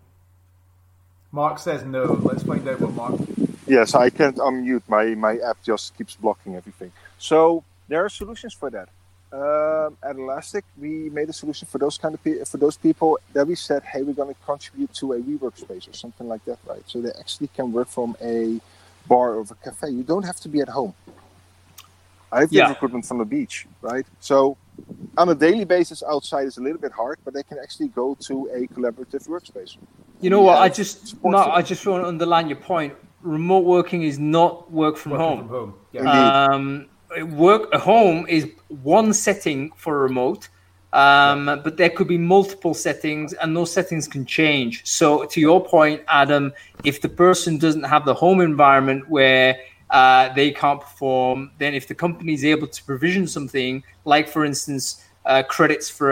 Mark says no. Let's find out what Mark... Yes, I can't unmute. My app just keeps blocking everything. So there are solutions for that. At Elastic, we made a solution for those people that we said, hey, we're going to contribute to a WeWork space or something like that, right? So they actually can work from a bar or a cafe. You don't have to be at home. I did recruitment from the beach, right? So on a daily basis outside is a little bit hard, but they can actually go to a collaborative workspace. You know what? I just want to underline your point. Remote working is not work from home. Yeah. Work at home is one setting for remote, but there could be multiple settings, and those settings can change. So to your point, Adam, if the person doesn't have the home environment where they can't perform, then if the company is able to provision something, like for instance, credits for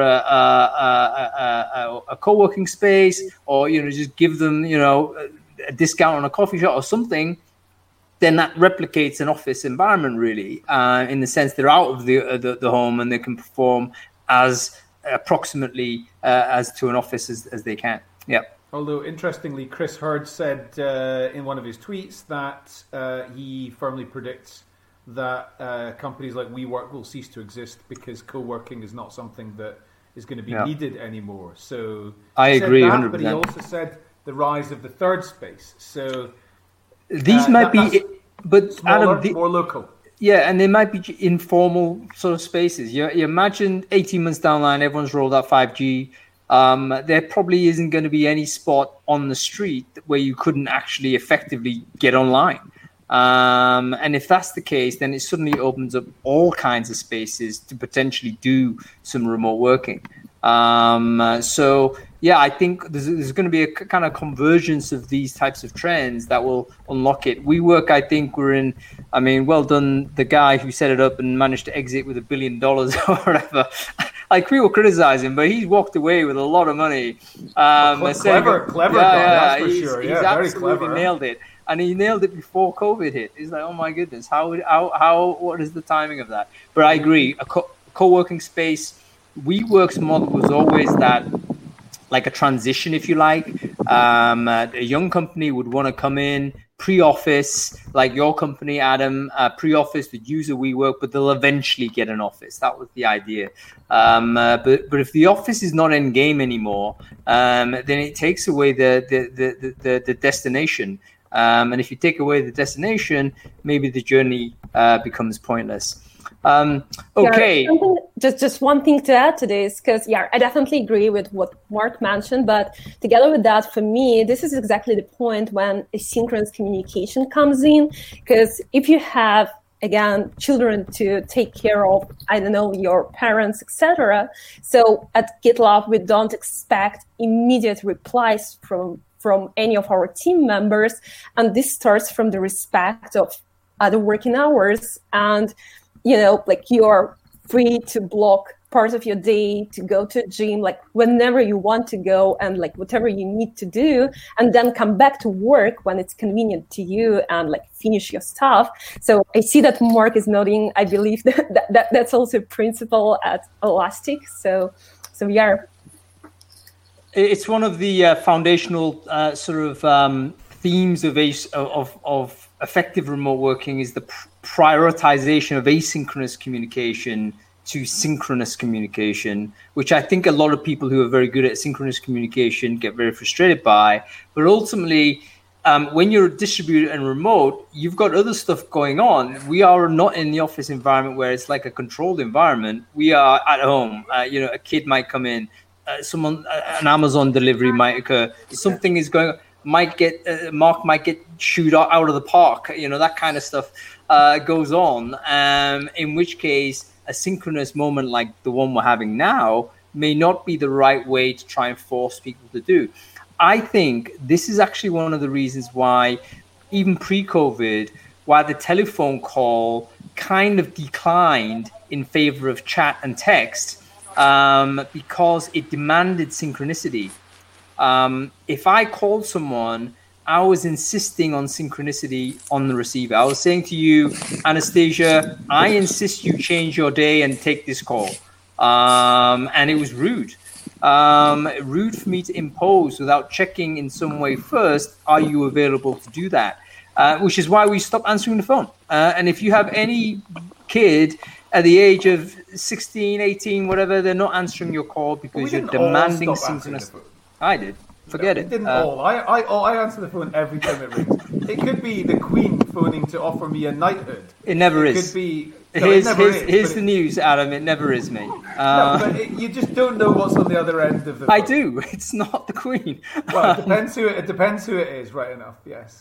a co-working space, or just give them a discount on a coffee shop or something, then that replicates an office environment, really, in the sense they're out of the home and they can perform as approximately as to an office as they can. Yeah. Although, interestingly, Chris Hurd said in one of his tweets that he firmly predicts that companies like WeWork will cease to exist because co-working is not something that is going to be needed anymore. So I agree, 100%. But he also said the rise of the third space. So these might be, but smaller, Adam, more local. Yeah, and they might be informal sort of spaces. You imagine 18 months down the line, everyone's rolled out 5G. There probably isn't going to be any spot on the street where you couldn't actually effectively get online. And if that's the case, then it suddenly opens up all kinds of spaces to potentially do some remote working. So yeah, I think there's going to be a kind of convergence of these types of trends that will unlock it. WeWork, I think well done, the guy who set it up and managed to exit with $1 billion or whatever. Like, people criticize him, but he's walked away with a lot of money. Clever guy, that's for sure. He's very absolutely clever. nailed it. And he nailed it before COVID hit. He's like, oh my goodness, what is the timing of that? But I agree, a co-working space, WeWork's model was always that, like a transition, if you like. A young company would want to come in pre-office, like your company, Adam, pre-office to use a WeWork, but they'll eventually get an office. That was the idea. But if the office is not in game anymore, then it takes away the destination. And if you take away the destination, maybe the journey becomes pointless. Okay. Yeah, just one thing to add to this, because I definitely agree with what Mark mentioned, but together with that, for me, this is exactly the point when asynchronous communication comes in, because if you have, again, children to take care of, I don't know, your parents, etc. So at GitLab, we don't expect immediate replies from any of our team members, and this starts from the respect of other working hours, and like, you're free to block part of your day to go to a gym, like whenever you want to go, and like whatever you need to do, and then come back to work when it's convenient to you and like finish your stuff. So I see that Mark is nodding. I believe that's also a principle at Elastic. So yeah. It's one of the foundational themes of effective remote working is the prioritization of asynchronous communication to synchronous communication, which I think a lot of people who are very good at synchronous communication get very frustrated by. But ultimately, when you're distributed and remote, you've got other stuff going on. We are not in the office environment where it's like a controlled environment. We are at home. A kid might come in, an Amazon delivery might occur, something is going on. Mark might get shooed out of the park, that kind of stuff goes on. In which case, a synchronous moment like the one we're having now may not be the right way to try and force people to do. I think this is actually one of the reasons why, even pre-COVID, why the telephone call kind of declined in favor of chat and text, because it demanded synchronicity. If I called someone, I was insisting on synchronicity on the receiver. I was saying to you, Anastasia, I insist you change your day and take this call. And it was rude. Rude for me to impose without checking in some way first, are you available to do that? Which is why we stopped answering the phone. And if you have any kid at the age of 16, 18, whatever, they're not answering your call because you're demanding synchronous. I did. Forget it. Didn't all. I answer the phone every time it rings. It could be the Queen phoning to offer me a knighthood. It never is. It could be. Here's the news, Adam. It never is, mate. You just don't know what's on the other end of the phone. I do. It's not the Queen. Well, it depends who it is. Right enough. Yes.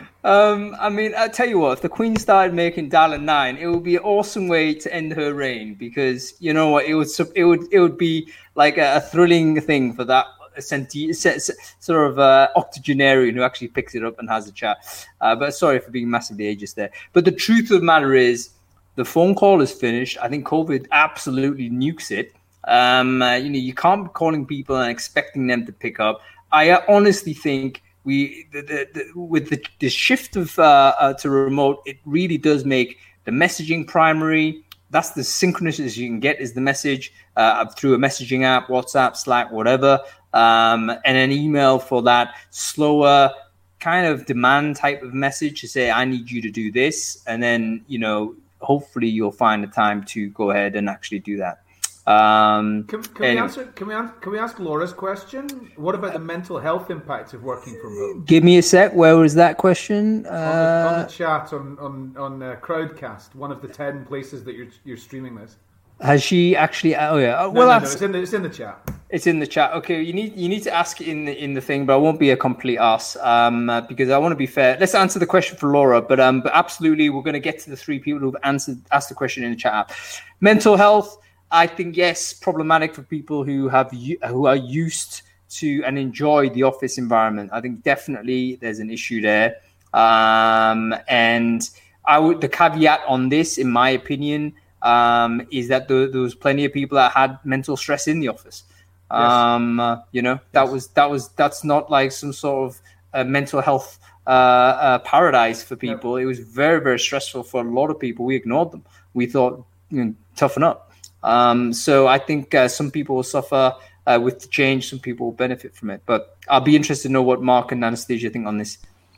I tell you what, if the Queen started making Dial 9, it would be an awesome way to end her reign, because you know what, it would be like a thrilling thing for that sort of octogenarian who actually picks it up and has a chat. But sorry for being massively ageist there. But the truth of the matter is, the phone call is finished. I think COVID absolutely nukes it. You can't be calling people and expecting them to pick up. I honestly think with the shift of to remote, it really does make the messaging primary. That's the synchronous as you can get is the message through a messaging app, WhatsApp, Slack, whatever, and an email for that slower kind of demand type of message to say, I need you to do this. And then, hopefully you'll find the time to go ahead and actually do that. Can we ask Laura's question? What about the mental health impact of working from home? Give me a sec. Where was that question? On the chat on Crowdcast, one of the 10 places that you're streaming this. Has she actually? Oh yeah. No, it's in the chat. It's in the chat. Okay, you need to ask it in the thing, but I won't be a complete ass because I want to be fair. Let's answer the question for Laura, but absolutely, we're going to get to the three people who've asked the question in the chat. Mental health, I think yes, problematic for people who are used to and enjoy the office environment. I think definitely there's an issue there. And the caveat on this, in my opinion, is that there was plenty of people that had mental stress in the office. That's not like some sort of mental health paradise for people. It was very, very stressful for a lot of people. We ignored them. We thought, toughen up. So I think some people will suffer with the change. Some people will benefit from it. But I'll be interested to know what Mark and Anastasia think on this.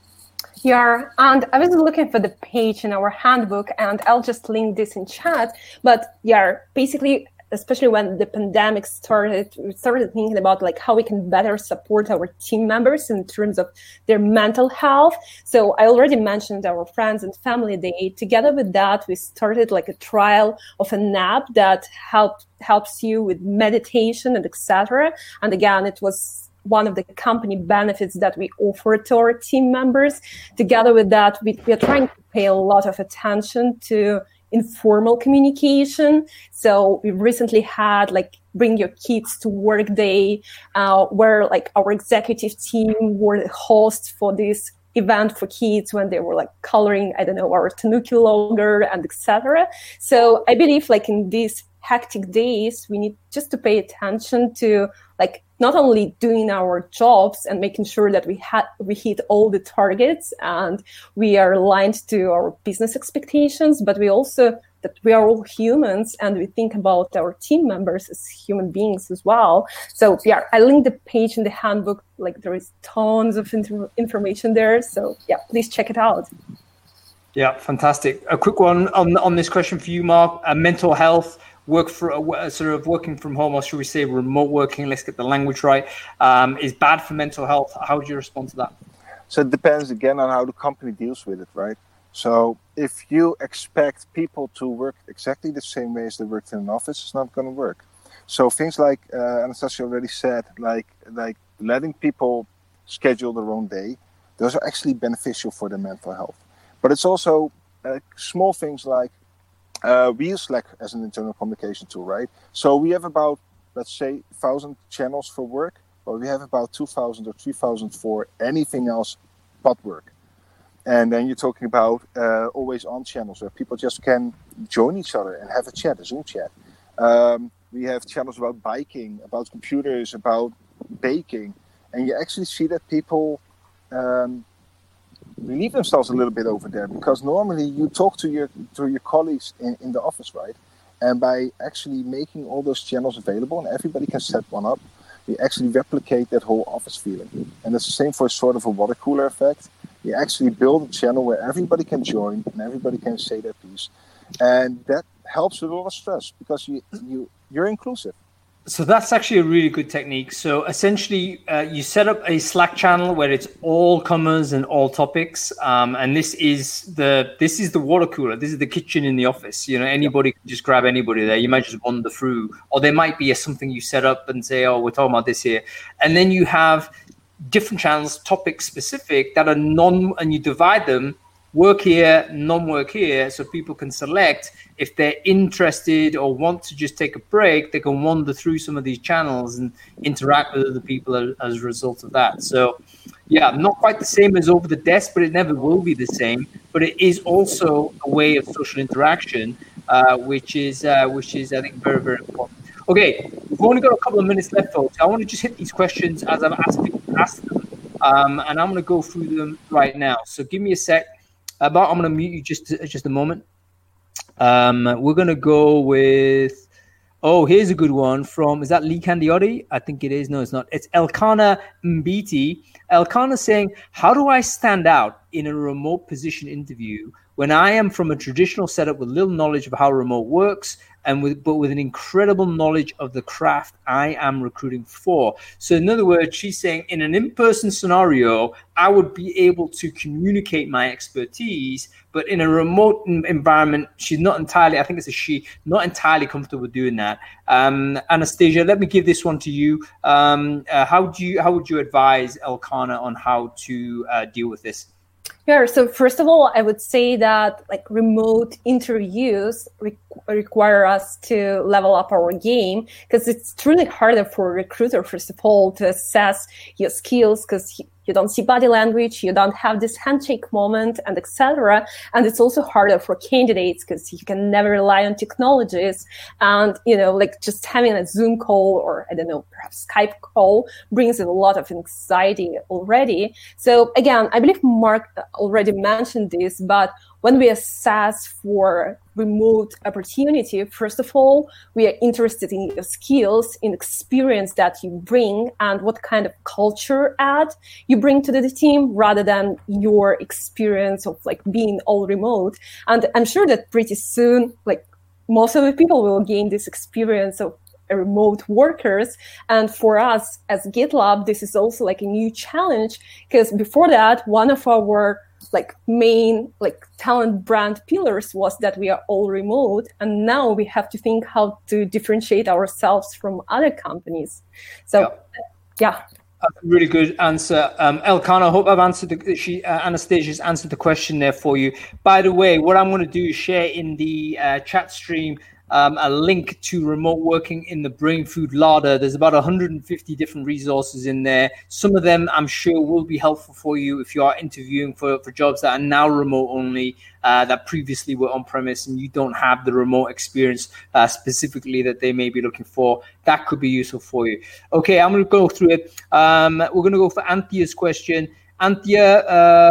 Yeah, and I was looking for the page in our handbook, and I'll just link this in chat. But yeah, basically, especially when the pandemic started, we started thinking about like how we can better support our team members in terms of their mental health. So I already mentioned our friends and family day. Together with that, we started like a trial of an app that helps you with meditation and etc. And again, it was one of the company benefits that we offer to our team members. Together with that, we are trying to pay a lot of attention to informal communication. So we recently had like Bring Your Kids to Work Day, where like our executive team were the hosts for this event for kids when they were like coloring, our Tanuki logo and etc. So I believe like in these hectic days, we need just to pay attention to like not only doing our jobs and making sure that we hit all the targets and we are aligned to our business expectations, but we also that we are all humans and we think about our team members as human beings as well. So yeah, I linked the page in the handbook. Like there is tons of information there. So yeah, please check it out. Yeah, fantastic. A quick one on this question for you, Mark. Mental health. Working from home, or should we say remote working, let's get the language right, is bad for mental health. How would you respond to that? So it depends again on how the company deals with it, right? So if you expect people to work exactly the same way as they worked in an office, it's not going to work. So things like Anastasia already said, like letting people schedule their own day, those are actually beneficial for their mental health. But it's also small things like we use Slack as an internal communication tool, right? So we have about, let's say, 1,000 channels for work, but we have about 2,000 or 3,000 for anything else but work. And then you're talking about always on channels where people just can join each other and have a chat, a Zoom chat. We have channels about biking, about computers, about baking. And you actually see that people relieve themselves a little bit over there, because normally you talk to your colleagues in the office, right? And by actually making all those channels available and everybody can set one up, you actually replicate that whole office feeling. And it's the same for sort of a water cooler effect. You actually build a channel where everybody can join and everybody can say their piece. And that helps with a lot of stress because you're inclusive. So that's actually a really good technique. So essentially, you set up a Slack channel where it's all comers and all topics, and this is the water cooler. This is the kitchen in the office. Anybody can just grab anybody there. You might just wander through, or there might be something you set up and say, "Oh, we're talking about this here," and then you have different channels, topic specific, that are and you divide them. Work here, non-work here, so people can select if they're interested or want to just take a break. They can wander through some of these channels and interact with other people as a result of that. So, yeah, not quite the same as over the desk, but it never will be the same. But it is also a way of social interaction, which is I think very, very important. Okay, we've only got a couple of minutes left, folks. I want to just hit these questions as I've asked them, and I'm going to go through them right now. So give me a sec. I'm going to mute you just a moment. We're going to go with, here's a good one is that Lee Candiotti? I think it is. No, it's not. It's Elkanah Mbiti. Elkanah saying, how do I stand out in a remote position interview when I am from a traditional setup with little knowledge of how remote works but with an incredible knowledge of the craft I am recruiting for? So in other words, she's saying in an in-person scenario, I would be able to communicate my expertise, but in a remote environment, she's not entirely, I think it's a she, not entirely comfortable doing that. Anastasia, let me give this one to you. How would you advise Elkanah on how to deal with this? Yeah, so first of all, I would say that like remote interviews require us to level up our game, because it's truly harder for a recruiter, first of all, to assess your skills, because you don't see body language, you don't have this handshake moment, and etc. And it's also harder for candidates because you can never rely on technologies. And, like just having a Zoom call or, I don't know, perhaps Skype call brings in a lot of anxiety already. So again, I believe Mark already mentioned this, but when we assess for remote opportunity, first of all, we are interested in your skills, in experience that you bring, and what kind of culture add you bring to the team, rather than your experience of like being all remote. And I'm sure that pretty soon, like most of the people will gain this experience of remote workers. And for us as GitLab, this is also like a new challenge, because before that, one of our like main like talent brand pillars was that we are all remote, and now we have to think how to differentiate ourselves from other companies. So yeah. Really good answer, Elkan. I hope I've answered Anastasia's answered the question there for you. By the way, what I'm going to do is share in the chat stream a link to remote working in the Brain Food Larder. There's about 150 different resources in there. Some of them I'm sure will be helpful for you if you are interviewing for jobs that are now remote only, that previously were on premise, and you don't have the remote experience specifically that they may be looking for. That could be useful for you. Okay, I'm going to go through it. We're going to go for Anthea's question. Anthea,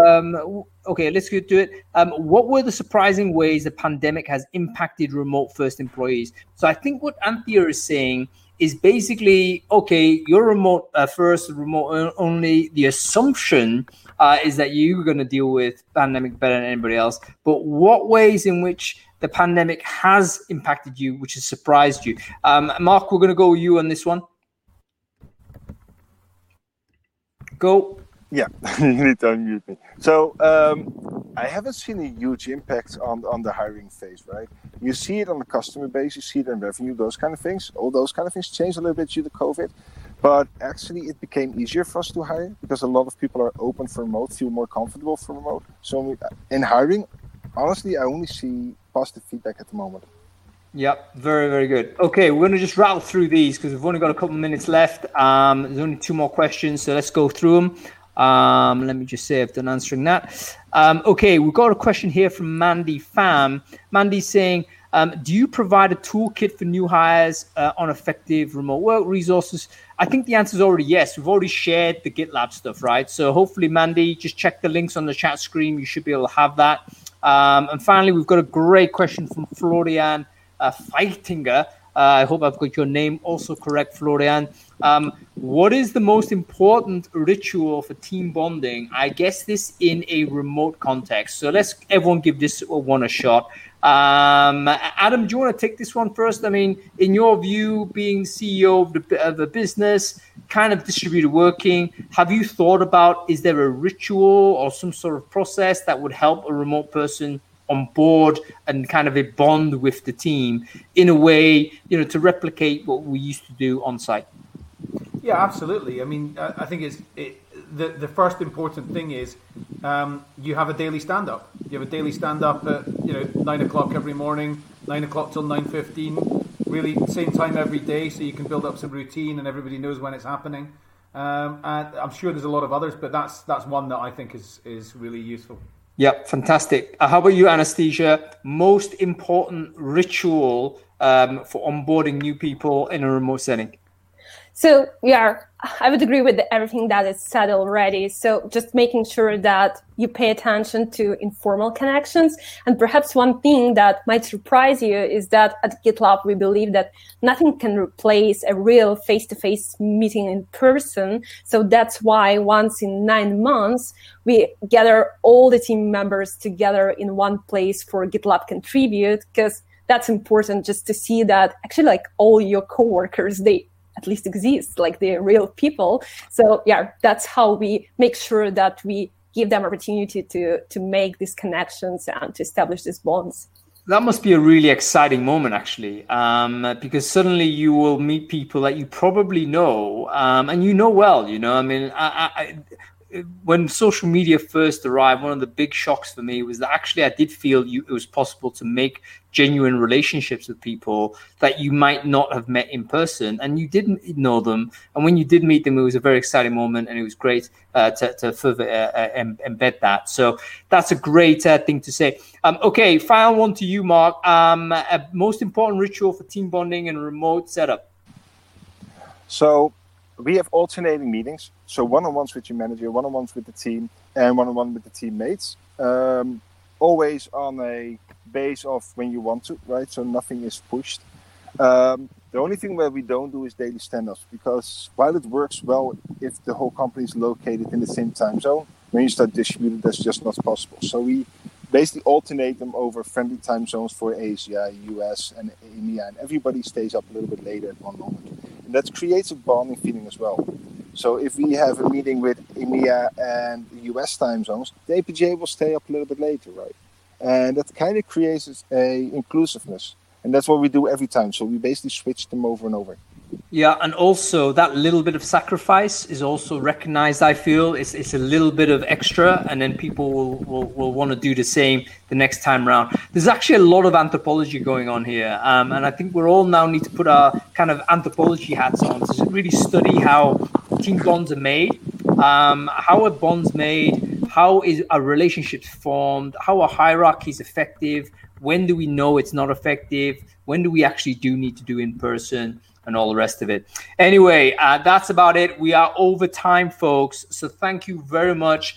okay, let's get to it. What were the surprising ways the pandemic has impacted remote first employees? So I think what Anthea is saying is basically, okay, you're remote first, remote only. The assumption is that you're going to deal with pandemic better than anybody else. But what ways in which the pandemic has impacted you, which has surprised you? Mark, we're going to go with you on this one. Go. Yeah, you need to unmute me. So I haven't seen a huge impact on the hiring phase, right? You see it on the customer base, you see it in revenue, those kind of things. All those kind of things changed a little bit due to COVID. But actually, it became easier for us to hire because a lot of people are open for remote, feel more comfortable for remote. So in hiring, honestly, I only see positive feedback at the moment. Yep, very, very good. Okay, we're going to just rattle through these because we've only got a couple of minutes left. There's only 2 more questions, so let's go through them. Let me just say I've done answering that. Okay, we've got a question here from Mandy Pham. Mandy's saying, do you provide a toolkit for new hires on effective remote work resources? I think the answer is already yes. We've already shared the GitLab stuff, right? So hopefully, Mandy, just check the links on the chat screen. You should be able to have that. And finally, we've got a great question from Florian Feitinger. I hope I've got your name also correct, Florian. What is the most important ritual for team bonding? I guess this in a remote context. So let's everyone give this one a shot. Adam, do you want to take this one first? I mean, in your view, being CEO of the business, kind of distributed working, have you thought about, is there a ritual or some sort of process that would help a remote person on board and kind of a bond with the team in a way, to replicate what we used to do on site? Yeah, absolutely. I mean, I think the first important thing is you have a daily stand-up. You have a daily stand-up at 9 o'clock every morning, 9 o'clock till 9:15. Really, same time every day, so you can build up some routine and everybody knows when it's happening. And I'm sure there's a lot of others, but that's one that I think is really useful. Yeah, fantastic. How about you, Anastasia? Most important ritual for onboarding new people in a remote setting? So, yeah, I would agree with everything that is said already. So just making sure that you pay attention to informal connections. And perhaps one thing that might surprise you is that at GitLab, we believe that nothing can replace a real face-to-face meeting in person. So that's why once in 9 months, we gather all the team members together in one place for GitLab Contribute, because that's important just to see that actually like all your coworkers, they at least exist, like they're real people. So yeah, that's how we make sure that we give them opportunity to make these connections and to establish these bonds. That must be a really exciting moment, actually, because suddenly you will meet people that you probably know, and well. I mean, when social media first arrived, one of the big shocks for me was that actually I did feel it was possible to make genuine relationships with people that you might not have met in person, and you didn't know them. And when you did meet them, it was a very exciting moment, and it was great to further embed that. So that's a great thing to say. Okay, final one to you, Mark. Most important ritual for team bonding and remote setup. So we have alternating meetings. So one-on-ones with your manager, one-on-ones with the team, and one-on-one with the teammates. Always on a base of when you want to, right? So nothing is pushed. The only thing that we don't do is daily stand-ups, because while it works well if the whole company is located in the same time zone, when you start distributed, that's just not possible. So we basically alternate them over friendly time zones for Asia, US, and EMEA, and everybody stays up a little bit later at one moment. And that creates a bonding feeling as well. So if we have a meeting with EMEA and US time zones, the APJ will stay up a little bit later, right? And that kind of creates a inclusiveness. And that's what we do every time. So we basically switch them over and over. Yeah, and also that little bit of sacrifice is also recognized, I feel. It's a little bit of extra, and then people will want to do the same the next time around. There's actually a lot of anthropology going on here, and I think we're all now need to put our kind of anthropology hats on to really study how team bonds are made, how are bonds made, how is a relationship formed, how are hierarchies effective, when do we know it's not effective, when do we actually need to do in person, and all the rest of it. Anyway, that's about it. We are over time, folks. So thank you very much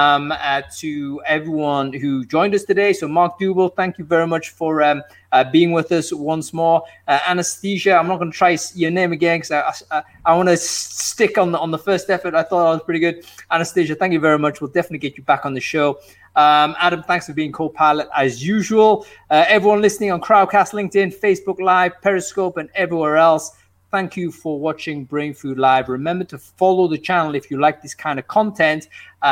to everyone who joined us today. So Mark Dubel, thank you very much for being with us once more. Anesthesia, I'm not going to try your name again because I want to stick on the first effort. I thought I was pretty good. Anesthesia, thank you very much. We'll definitely get you back on the show. Adam, thanks for being co-pilot as usual. Everyone listening on Crowdcast, LinkedIn, Facebook Live, Periscope, and everywhere else, thank you for watching Brain Food Live. Remember to follow the channel if you like this kind of content.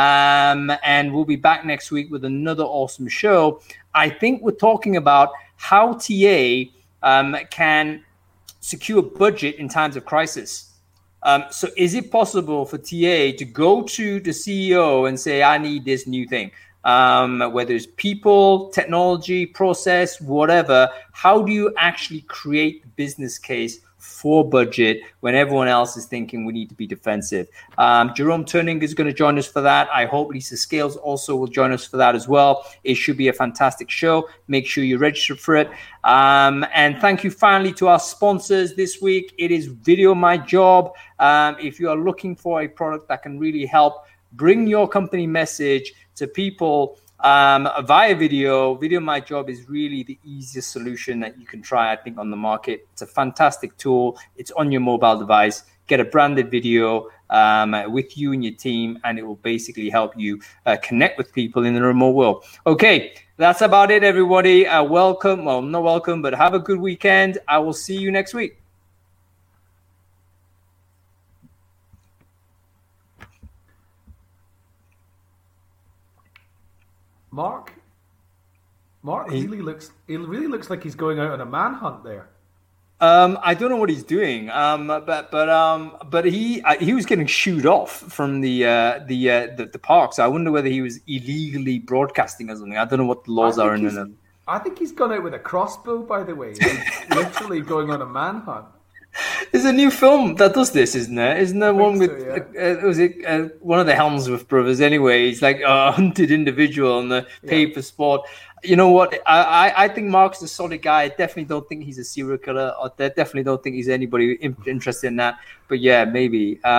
And we'll be back next week with another awesome show. I think we're talking about how TA can secure budget in times of crisis. So is it possible for TA to go to the CEO and say, I need this new thing? Whether it's people, technology, process, whatever, how do you actually create the business case for budget when everyone else is thinking we need to be defensive? Jerome Turning is going to join us for that. I hope Lisa Scales also will join us for that as well. It should be a fantastic show. Make sure you register for it. And thank you finally to our sponsors this week. It is Video My Job. If you are looking for a product that can really help bring your company message to people via video, Video My Job is really the easiest solution that you can try, I think, on the market. It's a fantastic tool. It's on your mobile device. Get a branded video with you and your team, and it will basically help you connect with people in the remote world. Okay, that's about it, everybody. Welcome. Well, not welcome, but have a good weekend. I will see you next week. Mark really looks like he's going out on a manhunt there. I don't know what he's doing, but he was getting shooed off from the park. So I wonder whether he was illegally broadcasting or something. I don't know what the laws are in England. I think he's gone out with a crossbow. By the way, he's literally going on a manhunt. There's a new film that does this, isn't there? Isn't there one with one of the Helmsworth brothers? Anyway, he's like a hunted individual on the paid for sport. You know what? I think Mark's a solid guy. I definitely don't think he's a serial killer. I definitely don't think he's anybody interested in that. But yeah, maybe. Can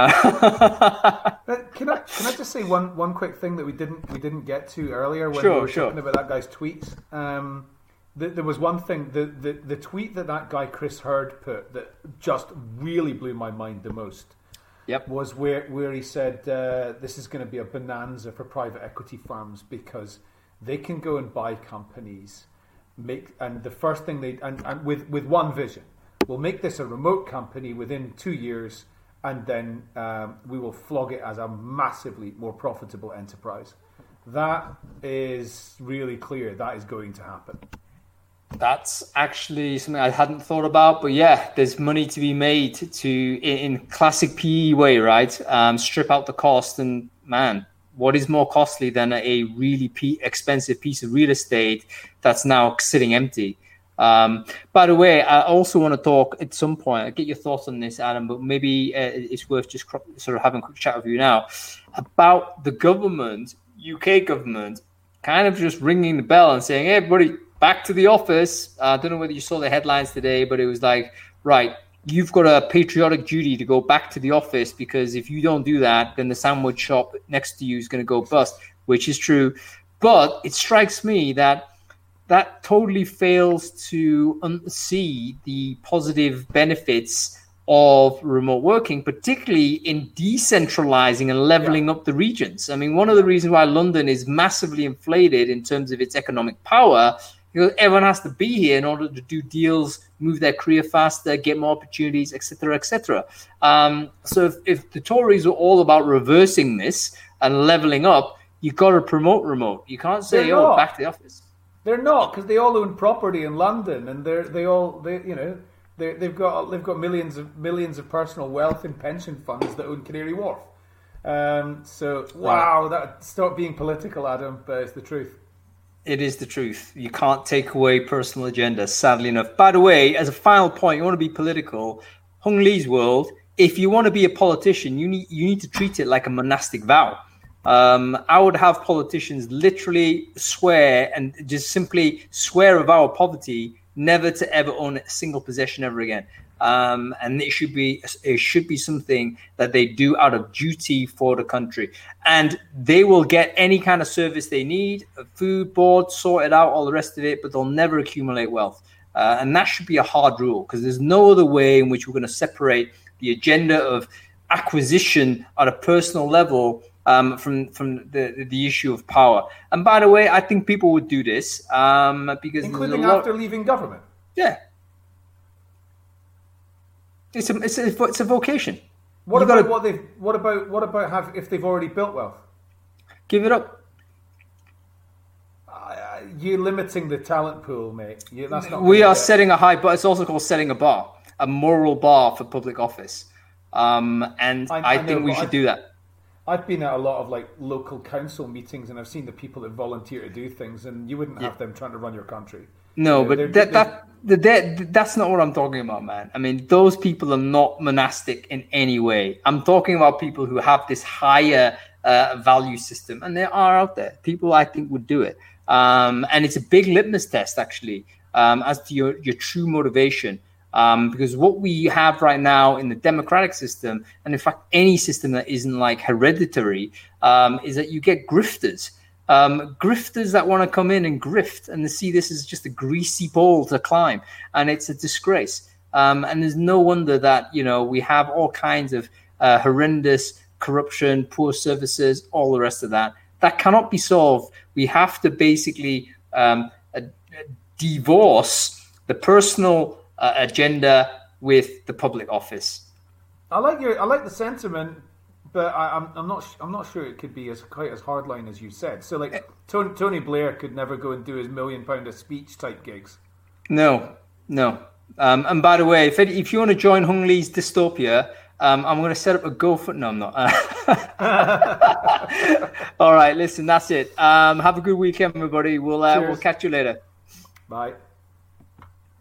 I just say one quick thing that we didn't get to earlier when we were talking about that guy's tweets? There was one thing, the tweet that guy Chris Hurd put that just really blew my mind the most. Yep. Was where he said this is going to be a bonanza for private equity firms because they can go and buy companies, and the first thing and with one vision, we'll make this a remote company within 2 years, and then we will flog it as a massively more profitable enterprise. That is really clear. That is going to happen. That's actually something I hadn't thought about, but yeah, there's money to be made in classic PE way, right? Strip out the cost, and man, what is more costly than a really expensive piece of real estate that's now sitting empty? By the way, I also want to talk at some point, I'll get your thoughts on this, Adam, but maybe it's worth just sort of having a quick chat with you now about the government, UK government, kind of just ringing the bell and saying, hey, everybody, back to the office. I don't know whether you saw the headlines today, but it was like, right, you've got a patriotic duty to go back to the office, because if you don't do that, then the sandwich shop next to you is going to go bust, which is true. But it strikes me that totally fails to see the positive benefits of remote working, particularly in decentralizing and leveling up the regions. I mean, one of the reasons why London is massively inflated in terms of its economic power, because everyone has to be here in order to do deals, move their career faster, get more opportunities, etc., etc. So if the Tories are all about reversing this and leveling up, you've got to promote remote. You can't say, back to the office. They're not, because they all own property in London, and they've got millions of personal wealth in pension funds that own Canary Wharf. Stop being political, Adam, but it's the truth. It is the truth. You can't take away personal agendas, sadly enough. By the way, as a final point, you want to be political. Hung Lee's world, if you want to be a politician, you need to treat it like a monastic vow. I would have politicians literally swear and just simply swear a vow of poverty, never to ever own a single possession ever again. And it should be something that they do out of duty for the country, and they will get any kind of service they need, food, board, sorted out, all the rest of it, but they'll never accumulate wealth. And that should be a hard rule, because there's no other way in which we're going to separate the agenda of acquisition at a personal level from the issue of power. And by the way, I think people would do this because including after leaving government. Yeah, it's a vocation. What about if they've already built wealth? Give it up. You're limiting the talent pool, mate. That's not. We are setting a high, but it's also called setting a bar, a moral bar for public office. And I think we should do that. I've been at a lot of like local council meetings, and I've seen the people that volunteer to do things, and you wouldn't have them trying to run your country. No, but that's not what I'm talking about, man. I mean, those people are not monastic in any way. I'm talking about people who have this higher value system, and there are out there. People I think would do it. And it's a big litmus test, actually, as to your true motivation. Because what we have right now in the democratic system, and in fact any system that isn't like hereditary, is that you get grifters. Grifters that want to come in and grift, and they see this as just a greasy pole to climb, and it's a disgrace. And there's no wonder that we have all kinds of horrendous corruption, poor services, all the rest of that. That cannot be solved. We have to basically divorce the personal agenda with the public office. I like the sentiment, but I'm not sure it could be quite as hardline as you said. So like Tony Blair could never go and do his £1 million a speech type gigs. No. And by the way, if you want to join Hung Lee's dystopia, I'm going to set up a GoFundMe. No, I'm not. All right, listen, that's it. Have a good weekend, everybody. We'll catch you later. Bye.